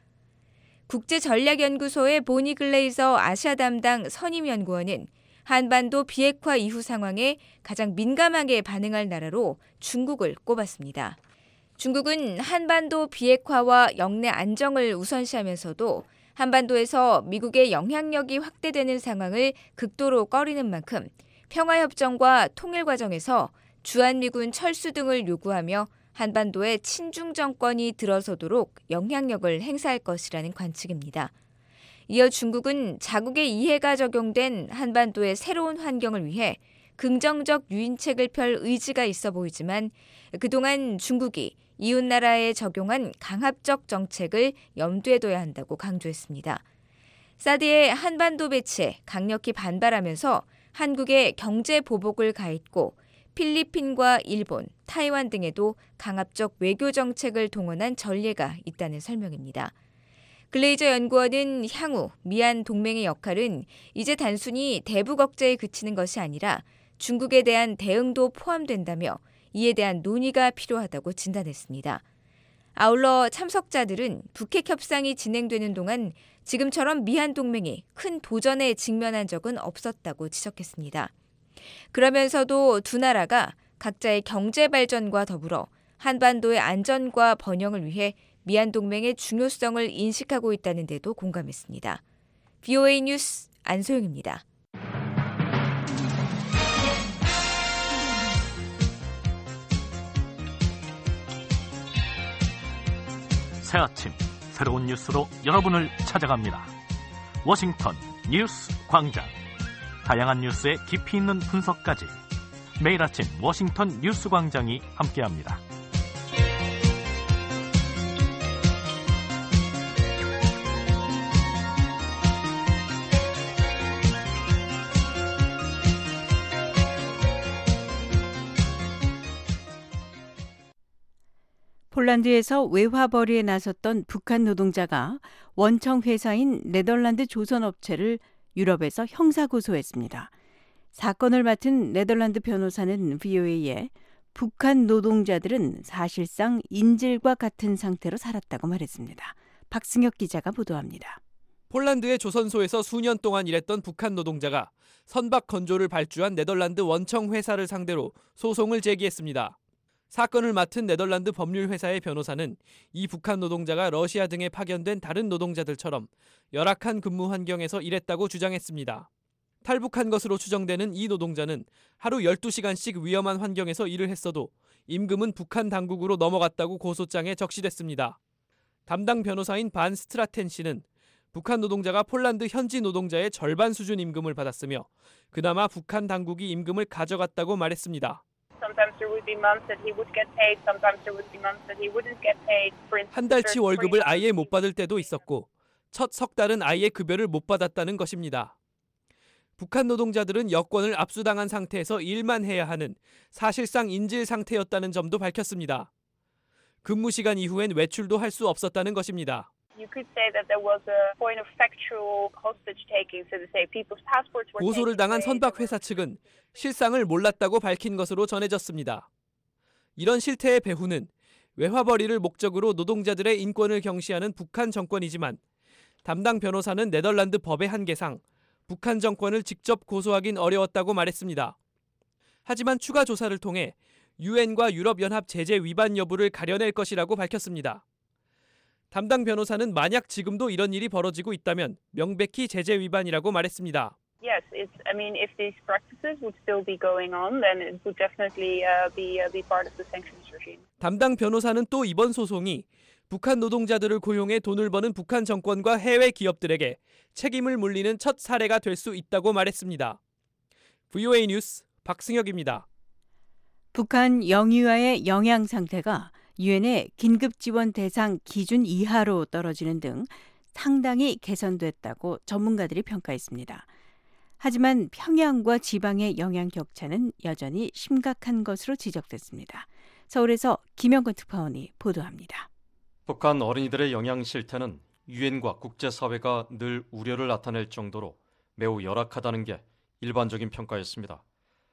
국제전략연구소의 보니 글레이저 아시아 담당 선임연구원은 한반도 비핵화 이후 상황에 가장 민감하게 반응할 나라로 중국을 꼽았습니다. 중국은 한반도 비핵화와 영내 안정을 우선시하면서도 한반도에서 미국의 영향력이 확대되는 상황을 극도로 꺼리는 만큼 평화협정과 통일 과정에서 주한미군 철수 등을 요구하며 한반도에 친중 정권이 들어서도록 영향력을 행사할 것이라는 관측입니다. 이어 중국은 자국의 이해가 적용된 한반도의 새로운 환경을 위해 긍정적 유인책을 펼 의지가 있어 보이지만 그동안 중국이 이웃나라에 적용한 강압적 정책을 염두에 둬야 한다고 강조했습니다. 사드의 한반도 배치에 강력히 반발하면서 한국에 경제 보복을 가했고 필리핀과 일본, 타이완 등에도 강압적 외교 정책을 동원한 전례가 있다는 설명입니다. 글레이저 연구원은 향후 미한 동맹의 역할은 이제 단순히 대북 억제에 그치는 것이 아니라 중국에 대한 대응도 포함된다며 이에 대한 논의가 필요하다고 진단했습니다. 아울러 참석자들은 북핵 협상이 진행되는 동안 지금처럼 미한 동맹이 큰 도전에 직면한 적은 없었다고 지적했습니다. 그러면서도 두 나라가 각자의 경제 발전과 더불어 한반도의 안전과 번영을 위해 미한 동맹의 중요성을 인식하고 있다는 데도 공감했습니다. 브이오에이 뉴스 안소영입니다. 새 아침 새로운 뉴스로 여러분을 찾아갑니다. 워싱턴 뉴스 광장. 다양한 뉴스의 깊이 있는 분석까지 매일 아침 워싱턴 뉴스 광장이 함께합니다. 폴란드에서 외화벌이에 나섰던 북한 노동자가 원청 회사인 네덜란드 조선업체를 유럽에서 형사고소했습니다. 사건을 맡은 네덜란드 변호사는 브이오에이에 북한 노동자들은 사실상 인질과 같은 상태로 살았다고 말했습니다. 박승혁 기자가 보도합니다. 폴란드의 조선소에서 수년 동안 일했던 북한 노동자가 선박 건조를 발주한 네덜란드 원청 회사를 상대로 소송을 제기했습니다. 사건을 맡은 네덜란드 법률회사의 변호사는 이 북한 노동자가 러시아 등에 파견된 다른 노동자들처럼 열악한 근무 환경에서 일했다고 주장했습니다. 탈북한 것으로 추정되는 이 노동자는 하루 열두 시간씩 위험한 환경에서 일을 했어도 임금은 북한 당국으로 넘어갔다고 고소장에 적시됐습니다. 담당 변호사인 반 스트라텐 씨는 북한 노동자가 폴란드 현지 노동자의 절반 수준 임금을 받았으며 그나마 북한 당국이 임금을 가져갔다고 말했습니다. 한 달치 월급을 아예 못 받을 때도 있었고 첫 석 달은 아예 급여를 못 받았다는 것입니다. 북한 노동자들은 여권을 압수당한 상태에서 일만 해야 하는 사실상 인질 상태였다는 점도 밝혔습니다. 근무 시간 이후엔 외출도 할 수 없었다는 것입니다. 고소를 당한 선박 회사 측은 실상을 몰랐다고 밝힌 것으로 전해졌습니다. 이런 실태의 배후는 외화벌이를 목적으로 노동자들의 인권을 경시하는 북한 정권이지만 담당 변호사는 네덜란드 법의 한계상 북한 정권을 직접 고소하긴 어려웠다고 말했습니다. 하지만 추가 조사를 통해 유엔과 유럽연합 제재 위반 여부를 가려낼 것이라고 밝혔습니다. 담당 변호사는 만약 지금도 이런 일이 벌어지고 있다면 명백히 제재 위반이라고 말했습니다. Yes, it's, I mean, if these practices would still be going on, then it would definitely uh, be, uh, be part of the sanctions regime. 담당 변호사는 또 이번 소송이 북한 노동자들을 고용해 돈을 버는 북한 정권과 해외 기업들에게 책임을 물리는 첫 사례가 될 수 있다고 말했습니다. 브이오에이 뉴스 박승혁입니다. 북한 영유아의 영양 상태가 유엔의 긴급 지원 대상 기준 이하로 떨어지는 등 상당히 개선됐다고 전문가들이 평가했습니다. 하지만 평양과 지방의 영양 격차는 여전히 심각한 것으로 지적됐습니다. 서울에서 김영건 특파원이 보도합니다. 북한 어린이들의 영양 실태는 유엔과 국제사회가 늘 우려를 나타낼 정도로 매우 열악하다는 게 일반적인 평가였습니다.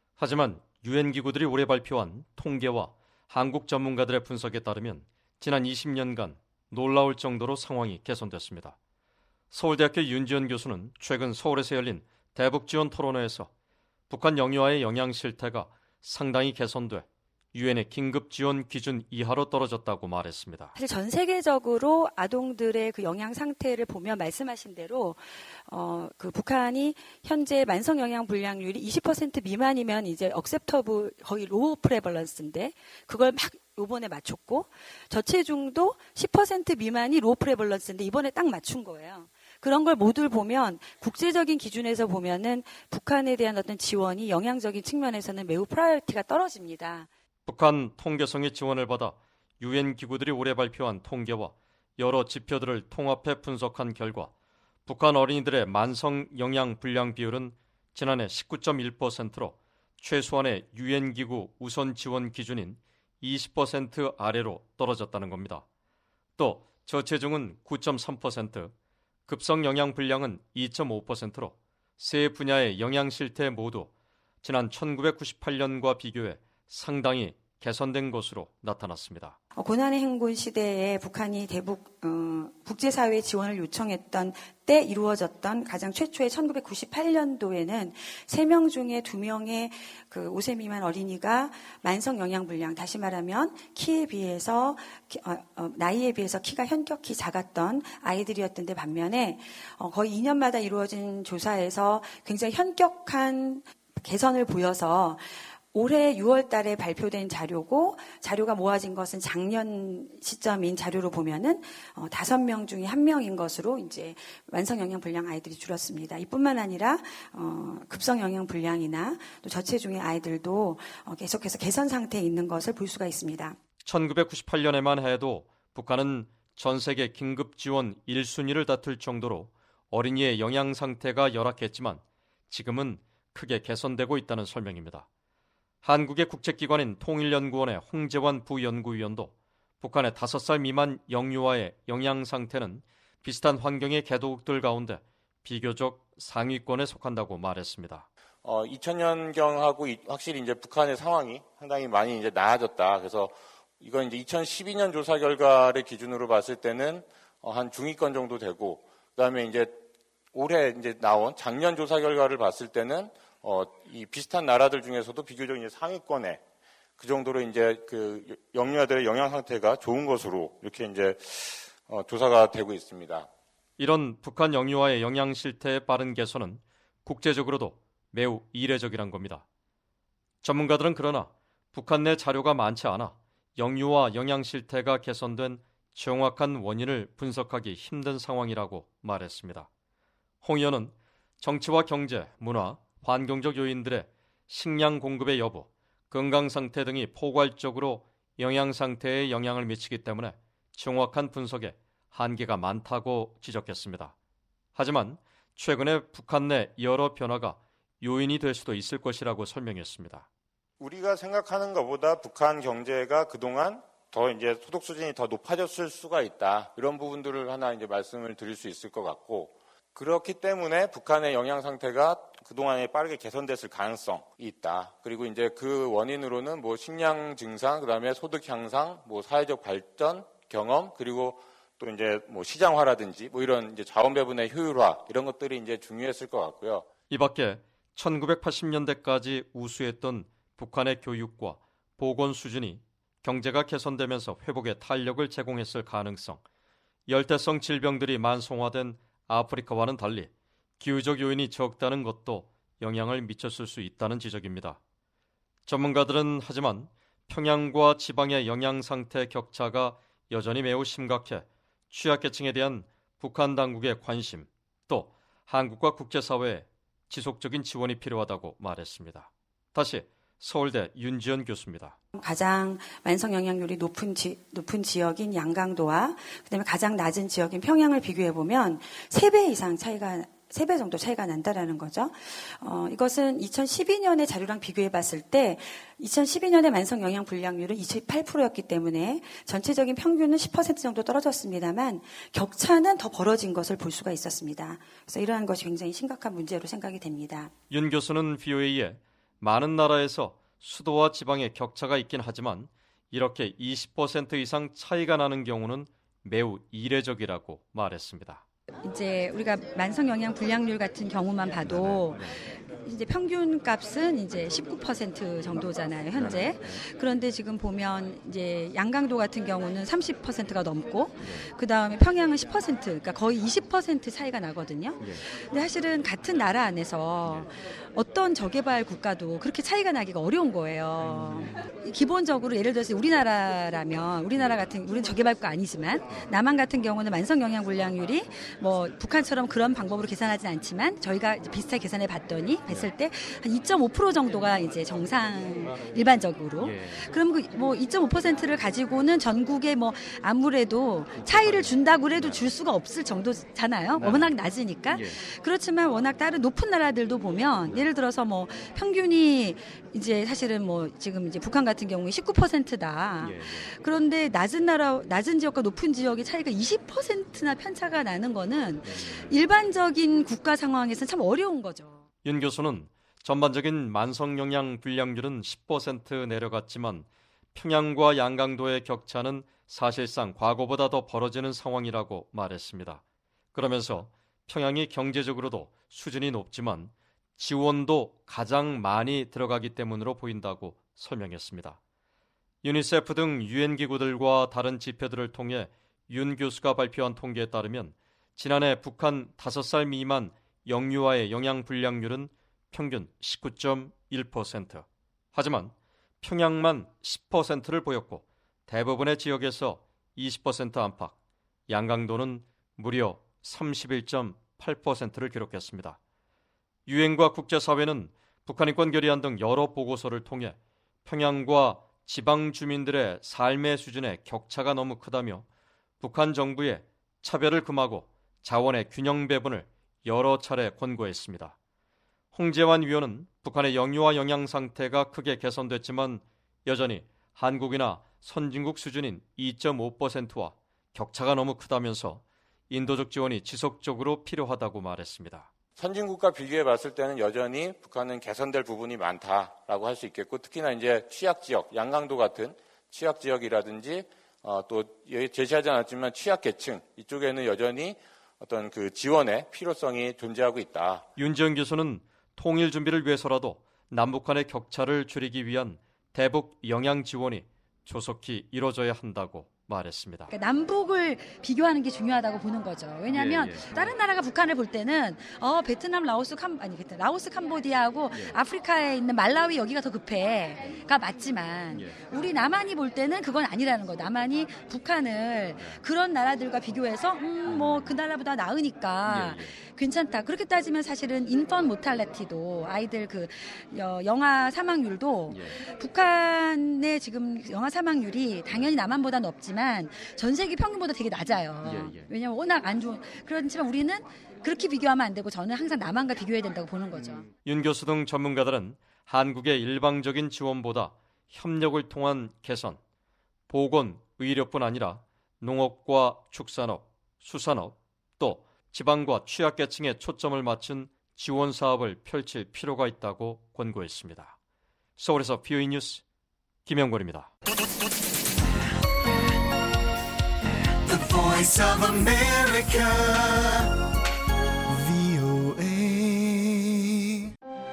하지만 유엔 기구들이 올해 발표한 통계와 한국 전문가들의 분석에 따르면 지난 이십 년간 놀라울 정도로 상황이 개선됐습니다. 서울대학교 윤지원 교수는 최근 서울에서 열린 대북지원 토론회에서 북한 영유아의 영양 실태가 상당히 개선돼 유엔의 긴급 지원 기준 이하로 떨어졌다고 말했습니다. 사실 전 세계적으로 아동들의 그 영양 상태를 보면 말씀하신 대로 어, 그 북한이 현재 만성 영양 불량률이 이십 퍼센트 미만이면 이제 억셉터블 거의 로우 프레벌런스인데 그걸 막 이번에 맞췄고 저체중도 십 퍼센트 미만이 로우 프레벌런스인데 이번에 딱 맞춘 거예요. 그런 걸 모두 보면 국제적인 기준에서 보면은 북한에 대한 어떤 지원이 영양적인 측면에서는 매우 프라이어티가 떨어집니다. 북한 통계성의 지원을 받아 유엔 기구들이 올해 발표한 통계와 여러 지표들을 통합해 분석한 결과 북한 어린이들의 만성 영양 불량 비율은 지난해 십구 점 일 퍼센트로 최소한의 유엔 기구 우선 지원 기준인 이십 퍼센트 아래로 떨어졌다는 겁니다. 또 저체중은 구 점 삼 퍼센트, 급성 영양 불량은 이 점 오 퍼센트로 세 분야의 영양 실태 모두 지난 천구백구십팔 년과 비교해 상당히 개선된 것으로 나타났습니다. 고난의 행군 시대에 북한이 대북 어, 국제사회 지원을 요청했던 때 이루어졌던 가장 최초의 천구백구십팔 년도에는 세 명 중에 두 명의 그 오 세 미만 어린이가 만성 영양불량, 다시 말하면 키에 비해서 키, 어, 어, 나이에 비해서 키가 현격히 작았던 아이들이었던데 반면에 어, 거의 이 년마다 이루어진 조사에서 굉장히 현격한 개선을 보여서 올해 유월 달에 발표된 자료고 자료가 모아진 것은 작년 시점인 자료로 보면은 어, 다섯 명 중에 한 명인 것으로 이제 만성 영양 불량 아이들이 줄었습니다. 이뿐만 아니라 어, 급성 영양 불량이나 또 저체중의 아이들도 어, 계속해서 개선 상태에 있는 것을 볼 수가 있습니다. 천구백구십팔 년에만 해도 북한은 전 세계 긴급 지원 일 순위를 다툴 정도로 어린이의 영양 상태가 열악했지만 지금은 크게 개선되고 있다는 설명입니다. 한국의 국책기관인 통일연구원의 홍재환 부연구위원도 북한의 다섯 살 미만 영유아의 영양 상태는 비슷한 환경의 개도국들 가운데 비교적 상위권에 속한다고 말했습니다. 어, 이천 년경하고 확실히 이제 북한의 상황이 상당히 많이 이제 나아졌다. 그래서 이건 이제 이천십이 년 조사 결과를 기준으로 봤을 때는 어, 한 중위권 정도 되고, 그다음에 이제 올해 이제 나온 작년 조사 결과를 봤을 때는 어, 이 비슷한 나라들 중에서도 비교적 이제 상위권에 그 정도로 이제 그 영유아들의 영양 상태가 좋은 것으로 이렇게 이제 어, 조사가 되고 있습니다. 이런 북한 영유아의 영양 실태의 빠른 개선은 국제적으로도 매우 이례적이란 겁니다. 전문가들은 그러나 북한 내 자료가 많지 않아 영유아 영양 실태가 개선된 정확한 원인을 분석하기 힘든 상황이라고 말했습니다. 홍 의원은 정치와 경제, 문화, 환경적 요인들의 식량 공급의 여부, 건강 상태 등이 포괄적으로 영양 상태에 영향을 미치기 때문에 정확한 분석에 한계가 많다고 지적했습니다. 하지만 최근에 북한 내 여러 변화가 요인이 될 수도 있을 것이라고 설명했습니다. 우리가 생각하는 것보다 북한 경제가 그동안 더 이제 소득 수준이 더 높아졌을 수가 있다. 이런 부분들을 하나 이제 말씀을 드릴 수 있을 것 같고, 그렇기 때문에 북한의 영양 상태가 그동안에 빠르게 개선됐을 가능성이 있다. 그리고 이제 그 원인으로는 뭐 식량 증상, 그다음에 소득 향상, 뭐 사회적 발전, 경험, 그리고 또 이제 뭐 시장화라든지 뭐 이런 이제 자원 배분의 효율화 이런 것들이 이제 중요했을 것 같고요. 이 밖에 천구백팔십 년대까지 우수했던 북한의 교육과 보건 수준이 경제가 개선되면서 회복에 탄력을 제공했을 가능성, 열대성 질병들이 만성화된 아프리카와는 달리 기후적 요인이 적다는 것도 영향을 미쳤을 수 있다는 지적입니다. 전문가들은 하지만 평양과 지방의 영양 상태 격차가 여전히 매우 심각해 취약계층에 대한 북한 당국의 관심, 또 한국과 국제사회의 지속적인 지원이 필요하다고 말했습니다. 다시 서울대 윤지연 교수입니다. 가장 만성 영향률이 높은 지, 높은 지역인 양강도와 그다음에 가장 낮은 지역인 평양을 비교해 보면 세 배 이상 차이가 세 배 정도 차이가 난다라는 거죠. 어, 이것은 이천십이 년의 자료랑 비교해 봤을 때 이천십이 년의 만성 영양 불량률은 이십팔 퍼센트였기 때문에 전체적인 평균은 십 퍼센트 정도 떨어졌습니다만 격차는 더 벌어진 것을 볼 수가 있었습니다. 그래서 이러한 것이 굉장히 심각한 문제로 생각이 됩니다. 윤 교수는 브이오에이에 많은 나라에서 수도와 지방의 격차가 있긴 하지만 이렇게 이십 퍼센트 이상 차이가 나는 경우는 매우 이례적이라고 말했습니다. 이제 우리가 만성 영양 불량률 같은 경우만 봐도 이제 평균 값은 이제 십구 퍼센트 정도잖아요, 현재. 그런데 지금 보면 이제 양강도 같은 경우는 삼십 퍼센트가 넘고 그다음에 평양은 십 퍼센트, 그러니까 거의 이십 퍼센트 차이가 나거든요. 근데 사실은 같은 나라 안에서 어떤 저개발 국가도 그렇게 차이가 나기가 어려운 거예요. 기본적으로 예를 들어서 우리나라라면 우리나라 같은 우리는 저개발 국가 아니지만 남한 같은 경우는 만성 영양 불량률이 뭐 북한처럼 그런 방법으로 계산하진 않지만 저희가 비슷하게 계산해 봤더니 봤을 때 한 이 점 오 퍼센트 정도가 이제 정상 일반적으로. 그럼 그 뭐 이 점 오 퍼센트를 가지고는 전국에 뭐 아무래도 차이를 준다고 해도 줄 수가 없을 정도잖아요. 워낙 낮으니까. 그렇지만 워낙 다른 높은 나라들도 보면 예를 들어서 뭐 평균이 이제 사실은 뭐 지금 이제 북한 같은 경우에 십구 퍼센트다. 그런데 낮은 나라, 낮은 지역과 높은 지역의 차이가 이십 퍼센트나 편차가 나는 거는 일반적인 국가 상황에서는 참 어려운 거죠. 윤 교수는 전반적인 만성 영양 불량률은 십 퍼센트 내려갔지만 평양과 양강도의 격차는 사실상 과거보다 더 벌어지는 상황이라고 말했습니다. 그러면서 평양이 경제적으로도 수준이 높지만 지원도 가장 많이 들어가기 때문으로 보인다고 설명했습니다. 유니세프 등 유엔 기구들과 다른 지표들을 통해 윤 교수가 발표한 통계에 따르면 지난해 북한 다섯 살 미만 영유아의 영양 불량률은 평균 십구 점 일 퍼센트. 하지만 평양만 십 퍼센트를 보였고 대부분의 지역에서 이십 퍼센트 안팎, 양강도는 무려 삼십일 점 팔 퍼센트를 기록했습니다. 유엔과 국제사회는 북한인권 결의안 등 여러 보고서를 통해 평양과 지방 주민들의 삶의 수준의 격차가 너무 크다며 북한 정부의 차별을 금하고 자원의 균형 배분을 여러 차례 권고했습니다. 홍재환 위원은 북한의 영유아 영양 상태가 크게 개선됐지만 여전히 한국이나 선진국 수준인 이 점 오 퍼센트와 격차가 너무 크다면서 인도적 지원이 지속적으로 필요하다고 말했습니다. 선진국과 비교해 봤을 때는 여전히 북한은 개선될 부분이 많다라고 할 수 있겠고 특히나 이제 취약 지역, 양강도 같은 취약 지역이라든지 어, 또 제시하지 않았지만 취약계층 이쪽에는 여전히 어떤 그 지원의 필요성이 존재하고 있다. 윤지영 교수는 통일 준비를 위해서라도 남북 간의 격차를 줄이기 위한 대북 영양 지원이 조속히 이루어져야 한다고 말했습니다. 그러니까 남북을 비교하는 게 중요하다고 보는 거죠. 왜냐하면 예, 예. 다른 나라가 북한을 볼 때는 어, 베트남, 라오스, 캄 아니 베트남, 라오스, 캄보디아하고 예. 아프리카에 있는 말라위 여기가 더 급해가 맞지만 예. 우리 남한이 볼 때는 그건 아니라는 거예요. 남한이 북한을 그런 나라들과 비교해서 음, 뭐 그 나라보다 나으니까 예, 예. 괜찮다. 그렇게 따지면 사실은 인펀 모탈리티도 아이들 그 여, 영아 사망률도 예. 북한의 지금 영아 사망률이 당연히 남한보다 높지만 전 세계 평균보다 되게 낮아요. 예, 예. 왜냐하면 워낙 안 좋은. 그렇지만 우리는 그렇게 비교하면 안 되고 저는 항상 남한과 비교해야 된다고 보는 거죠. 음, 윤 교수 등 전문가들은 한국의 일방적인 지원보다 협력을 통한 개선, 보건, 의료뿐 아니라 농업과 축산업, 수산업, 또 지방과 취약계층에 초점을 맞춘 지원 사업을 펼칠 필요가 있다고 권고했습니다. 서울에서 브이오에이 뉴스 김영권입니다. The Voice of America, 브이오에이.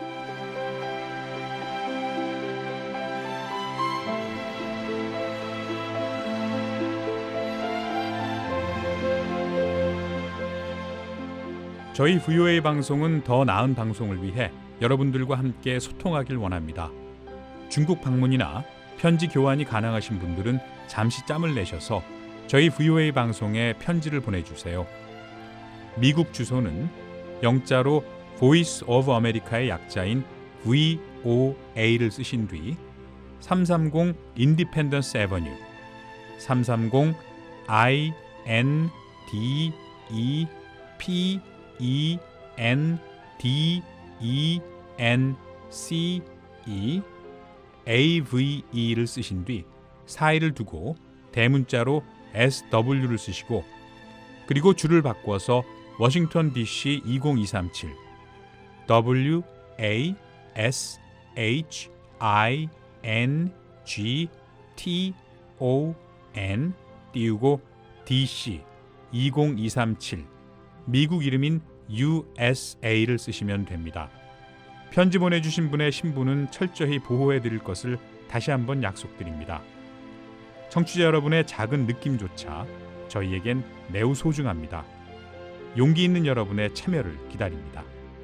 저희 브이오에이 방송은 더 나은 방송을 위해 여러분들과 함께 소통하길 원합니다. 중국 방문이나 편지 교환이 가능하신 분들은 잠시 짬을 내셔서 저희 브이오에이 방송에 편지를 보내주세요. 미국 주소는 영자로 Voice of America의 약자인 브이오에이를 쓰신 뒤 삼삼공 Independence Avenue, 삼삼공 I N D E P E N D E N C E 에이브이이를 쓰신 뒤 사일을 두고 대문자로 에스더블유를 쓰시고 그리고 줄을 바꿔서 워싱턴 디씨 이공이삼칠 W A S H I N G T O N 띄우고 디씨 이공이삼칠 미국 이름인 유에스에이를 쓰시면 됩니다. 편지 보내주신 분의 신분은 철저히 보호해드릴 것을 다시 한번 약속드립니다. 청취자 여러분의 작은 느낌조차 저희에겐 매우 소중합니다. 용기 있는 여러분의 참여를 기다립니다.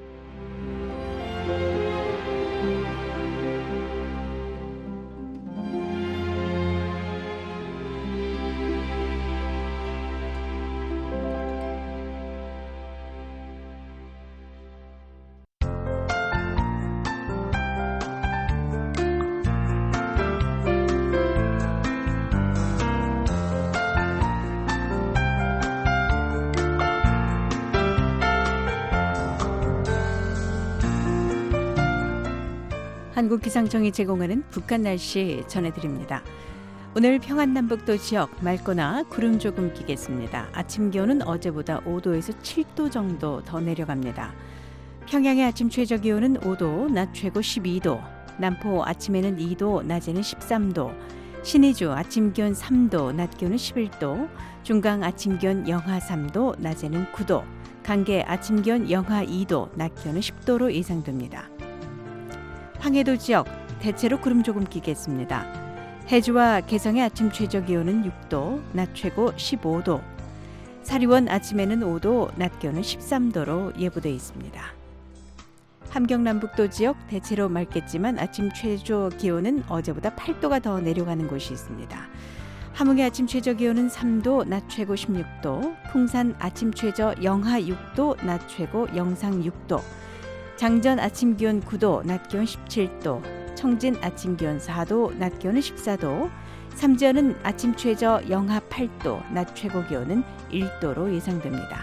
한국기상청이 제공하는 북한 날씨 전해드립니다. 오늘 평안남북도 지역 맑거나 구름 조금 끼겠습니다. 아침 기온은 어제보다 오 도에서 칠 도 정도 더 내려갑니다. 평양의 아침 최저 기온은 오 도, 낮 최고 십이 도, 남포 아침에는 이 도, 낮에는 십삼 도, 신의주 아침 기온 삼 도, 낮 기온은 십일 도, 중강 아침 기온 영하 삼 도, 낮에는 구 도, 강계 아침 기온 영하 이 도, 낮 기온은 십 도로 예상됩니다. 황해도 지역 대체로 구름 조금 끼겠습니다. 해주와 개성의 아침 최저 기온은 육 도, 낮 최고 십오 도, 사리원 아침에는 오 도, 낮 기온은 십삼 도로 예보되어 있습니다. 함경남북도 지역 대체로 맑겠지만 아침 최저 기온은 어제보다 팔 도가 더 내려가는 곳이 있습니다. 함흥의 아침 최저 기온은 삼 도, 낮 최고 십육 도, 풍산 아침 최저 영하 육 도, 낮 최고 영상 육 도, 장전 아침 기온 구 도, 낮 기온 십칠 도, 청진 아침 기온 사 도, 낮 기온은 십사 도, 삼지연은 아침 최저 영하 팔 도, 낮 최고 기온은 일 도로 예상됩니다.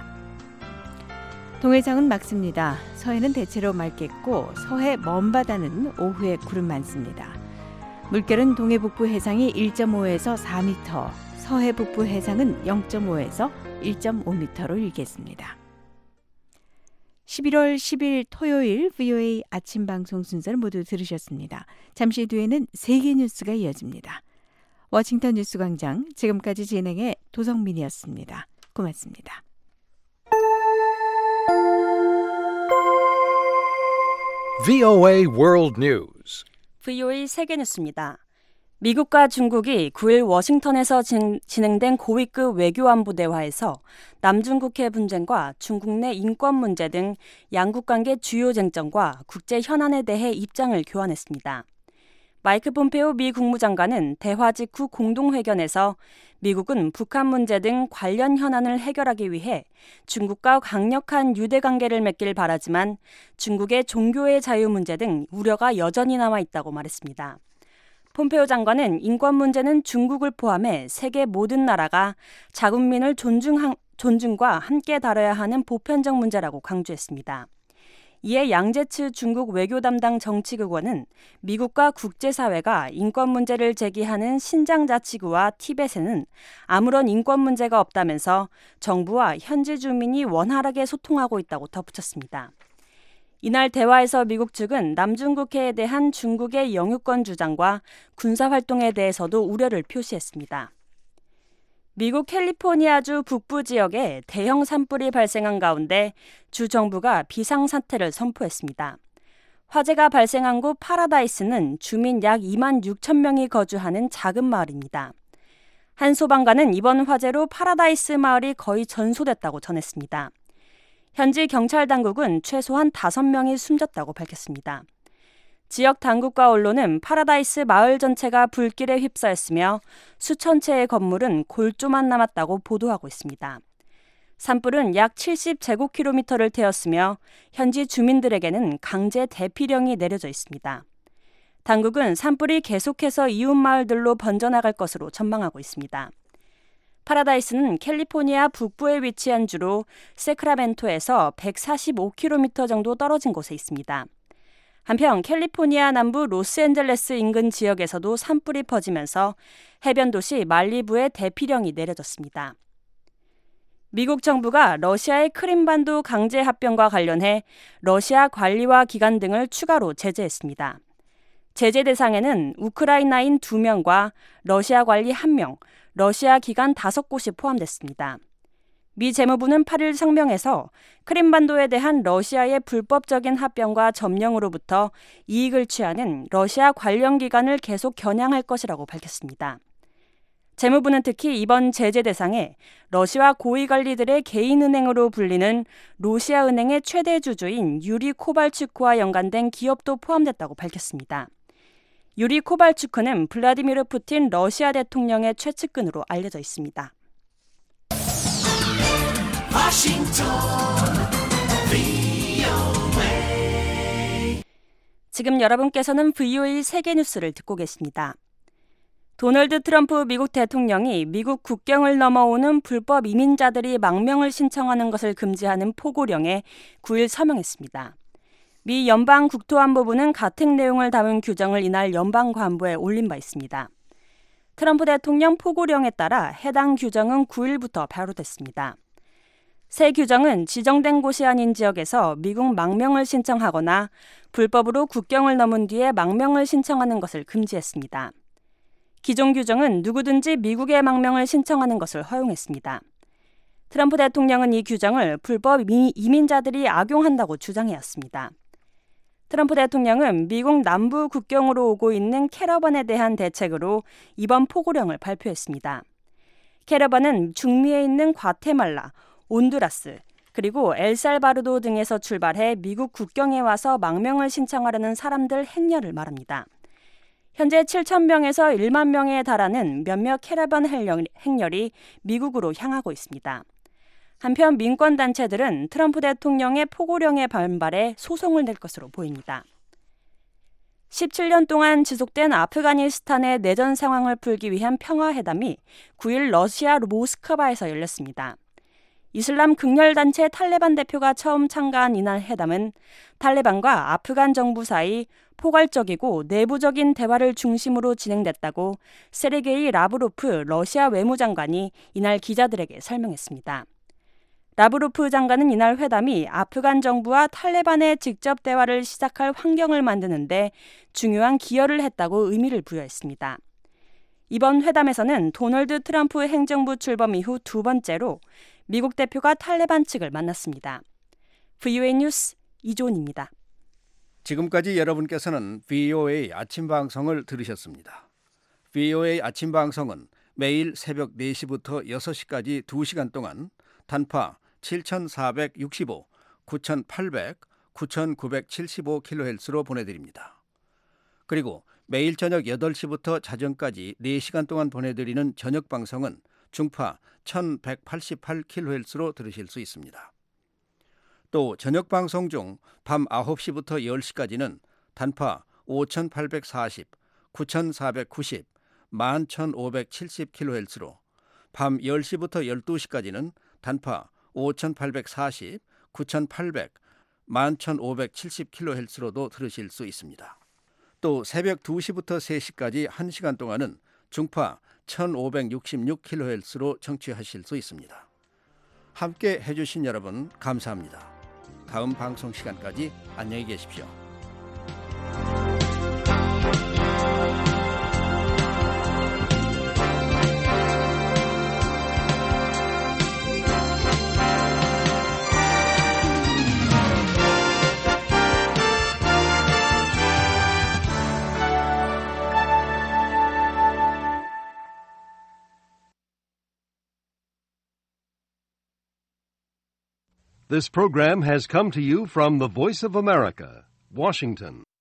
동해상은 맑습니다. 서해는 대체로 맑겠고 서해 먼바다는 오후에 구름 많습니다. 물결은 동해 북부 해상이 일 점 오에서 사 미터, 서해 북부 해상은 영 점 오에서 일 점 오 미터로 일겠습니다. 십일월 십일 토요일 브이오에이 아침 방송 순서를 모두 들으셨습니다. 잠시 뒤에는 세계 뉴스가 이어집니다. 워싱턴 뉴스 광장 지금까지 진행의 도성민이었습니다. 고맙습니다. 브이오에이 World News. 브이오에이 세계 뉴스입니다. 미국과 중국이 구일 워싱턴에서 진, 진행된 고위급 외교안보 대화에서 남중국해 분쟁과 중국 내 인권 문제 등 양국 관계 주요 쟁점과 국제 현안에 대해 입장을 교환했습니다. 마이크 폼페오 미 국무장관은 대화 직후 공동회견에서 미국은 북한 문제 등 관련 현안을 해결하기 위해 중국과 강력한 유대 관계를 맺길 바라지만 중국의 종교의 자유 문제 등 우려가 여전히 남아 있다고 말했습니다. 폼페오 장관은 인권 문제는 중국을 포함해 세계 모든 나라가 자국민을 존중, 존중과 함께 다뤄야 하는 보편적 문제라고 강조했습니다. 이에 양제츠 중국 외교 담당 정치국원은 미국과 국제사회가 인권 문제를 제기하는 신장 자치구와 티벳에는 아무런 인권 문제가 없다면서 정부와 현지 주민이 원활하게 소통하고 있다고 덧붙였습니다. 이날 대화에서 미국 측은 남중국해에 대한 중국의 영유권 주장과 군사활동에 대해서도 우려를 표시했습니다. 미국 캘리포니아주 북부 지역에 대형 산불이 발생한 가운데 주 정부가 비상사태를 선포했습니다. 화재가 발생한 곳 파라다이스는 주민 약 이만 육천 명이 거주하는 작은 마을입니다. 한 소방관은 이번 화재로 파라다이스 마을이 거의 전소됐다고 전했습니다. 현지 경찰 당국은 최소한 다섯 명이 숨졌다고 밝혔습니다. 지역 당국과 언론은 파라다이스 마을 전체가 불길에 휩싸였으며 수천 채의 건물은 골조만 남았다고 보도하고 있습니다. 산불은 약 칠십 제곱킬로미터를 태웠으며 현지 주민들에게는 강제 대피령이 내려져 있습니다. 당국은 산불이 계속해서 이웃 마을들로 번져나갈 것으로 전망하고 있습니다. 파라다이스는 캘리포니아 북부에 위치한 주로 세크라멘토에서 백사십오 킬로미터 정도 떨어진 곳에 있습니다. 한편 캘리포니아 남부 로스앤젤레스 인근 지역에서도 산불이 퍼지면서 해변 도시 말리부에 대피령이 내려졌습니다. 미국 정부가 러시아의 크림반도 강제 합병과 관련해 러시아 관리와 기관 등을 추가로 제재했습니다. 제재 대상에는 우크라이나인 두 명과 러시아 관리 한 명, 러시아 기관 다섯 곳이 포함됐습니다. 미 재무부는 팔 일 성명에서 크림반도에 대한 러시아의 불법적인 합병과 점령으로부터 이익을 취하는 러시아 관련 기관을 계속 겨냥할 것이라고 밝혔습니다. 재무부는 특히 이번 제재 대상에 러시아 고위관리들의 개인은행으로 불리는 로시아은행의 최대 주주인 유리 코발츠크와 연관된 기업도 포함됐다고 밝혔습니다. 유리 코발츠크는 블라디미르 푸틴 러시아 대통령의 최측근으로 알려져 있습니다. 지금 여러분께서는 브이오에이 세계뉴스를 듣고 계십니다. 도널드 트럼프 미국 대통령이 미국 국경을 넘어오는 불법 이민자들이 망명을 신청하는 것을 금지하는 포고령에 구 일 서명했습니다. 미 연방국토안보부는 같은 내용을 담은 규정을 이날 연방관보에 올린 바 있습니다. 트럼프 대통령 포고령에 따라 해당 규정은 구 일부터 발효됐습니다. 새 규정은 지정된 곳이 아닌 지역에서 미국 망명을 신청하거나 불법으로 국경을 넘은 뒤에 망명을 신청하는 것을 금지했습니다. 기존 규정은 누구든지 미국에 망명을 신청하는 것을 허용했습니다. 트럼프 대통령은 이 규정을 불법 이민자들이 악용한다고 주장해왔습니다. 트럼프 대통령은 미국 남부 국경으로 오고 있는 캐러반에 대한 대책으로 이번 포고령을 발표했습니다. 캐러반은 중미에 있는 과테말라, 온두라스, 그리고 엘살바도르 등에서 출발해 미국 국경에 와서 망명을 신청하려는 사람들 행렬을 말합니다. 현재 칠천 명에서 일만 명에 달하는 몇몇 캐러반 행렬이 미국으로 향하고 있습니다. 한편 민권단체들은 트럼프 대통령의 포고령에 반발해 소송을 낼 것으로 보입니다. 십칠 년 동안 지속된 아프가니스탄의 내전 상황을 풀기 위한 평화회담이 구 일 러시아 모스크바에서 열렸습니다. 이슬람 극렬단체 탈레반 대표가 처음 참가한 이날 회담은 탈레반과 아프간 정부 사이 포괄적이고 내부적인 대화를 중심으로 진행됐다고 세르게이 라브로프 러시아 외무장관이 이날 기자들에게 설명했습니다. 라브로프 장관은 이날 회담이 아프간 정부와 탈레반의 직접 대화를 시작할 환경을 만드는데 중요한 기여를 했다고 의미를 부여했습니다. 이번 회담에서는 도널드 트럼프 행정부 출범 이후 두 번째로 미국 대표가 탈레반 측을 만났습니다. 브이오에이 뉴스 이존입니다. 지금까지 여러분께서는 브이오에이 아침 방송을 들으셨습니다. 브이오에이 아침 방송은 매일 새벽 네 시부터 여섯 시까지 두 시간 동안 단파 칠천사백육십오, 구천팔백, 구천구백칠십오 킬로헤르츠로 보내드립니다. 그리고 매일 저녁 여덟 시부터 자정까지 네 시간 동안 보내드리는 저녁 방송은 중파 천백팔십팔 킬로헤르츠로 들으실 수 있습니다. 또 저녁 방송 중 밤 아홉 시부터 열 시까지는 단파 오천팔백사십, 구천사백구십, 만 천오백칠십 킬로헤르츠로, 밤 열 시부터 열두 시까지는 단파 오천팔백사십, 구천팔백, 만 천오백칠십 킬로헤르츠로도 들으실 수 있습니다. 또 새벽 두 시부터 세 시까지 한 시간 동안은 중파 천오백육십육 킬로헤르츠로 청취하실 수 있습니다. 함께 해주신 여러분 감사합니다. 다음 방송 시간까지 안녕히 계십시오. This program has come to you from the Voice of America, Washington.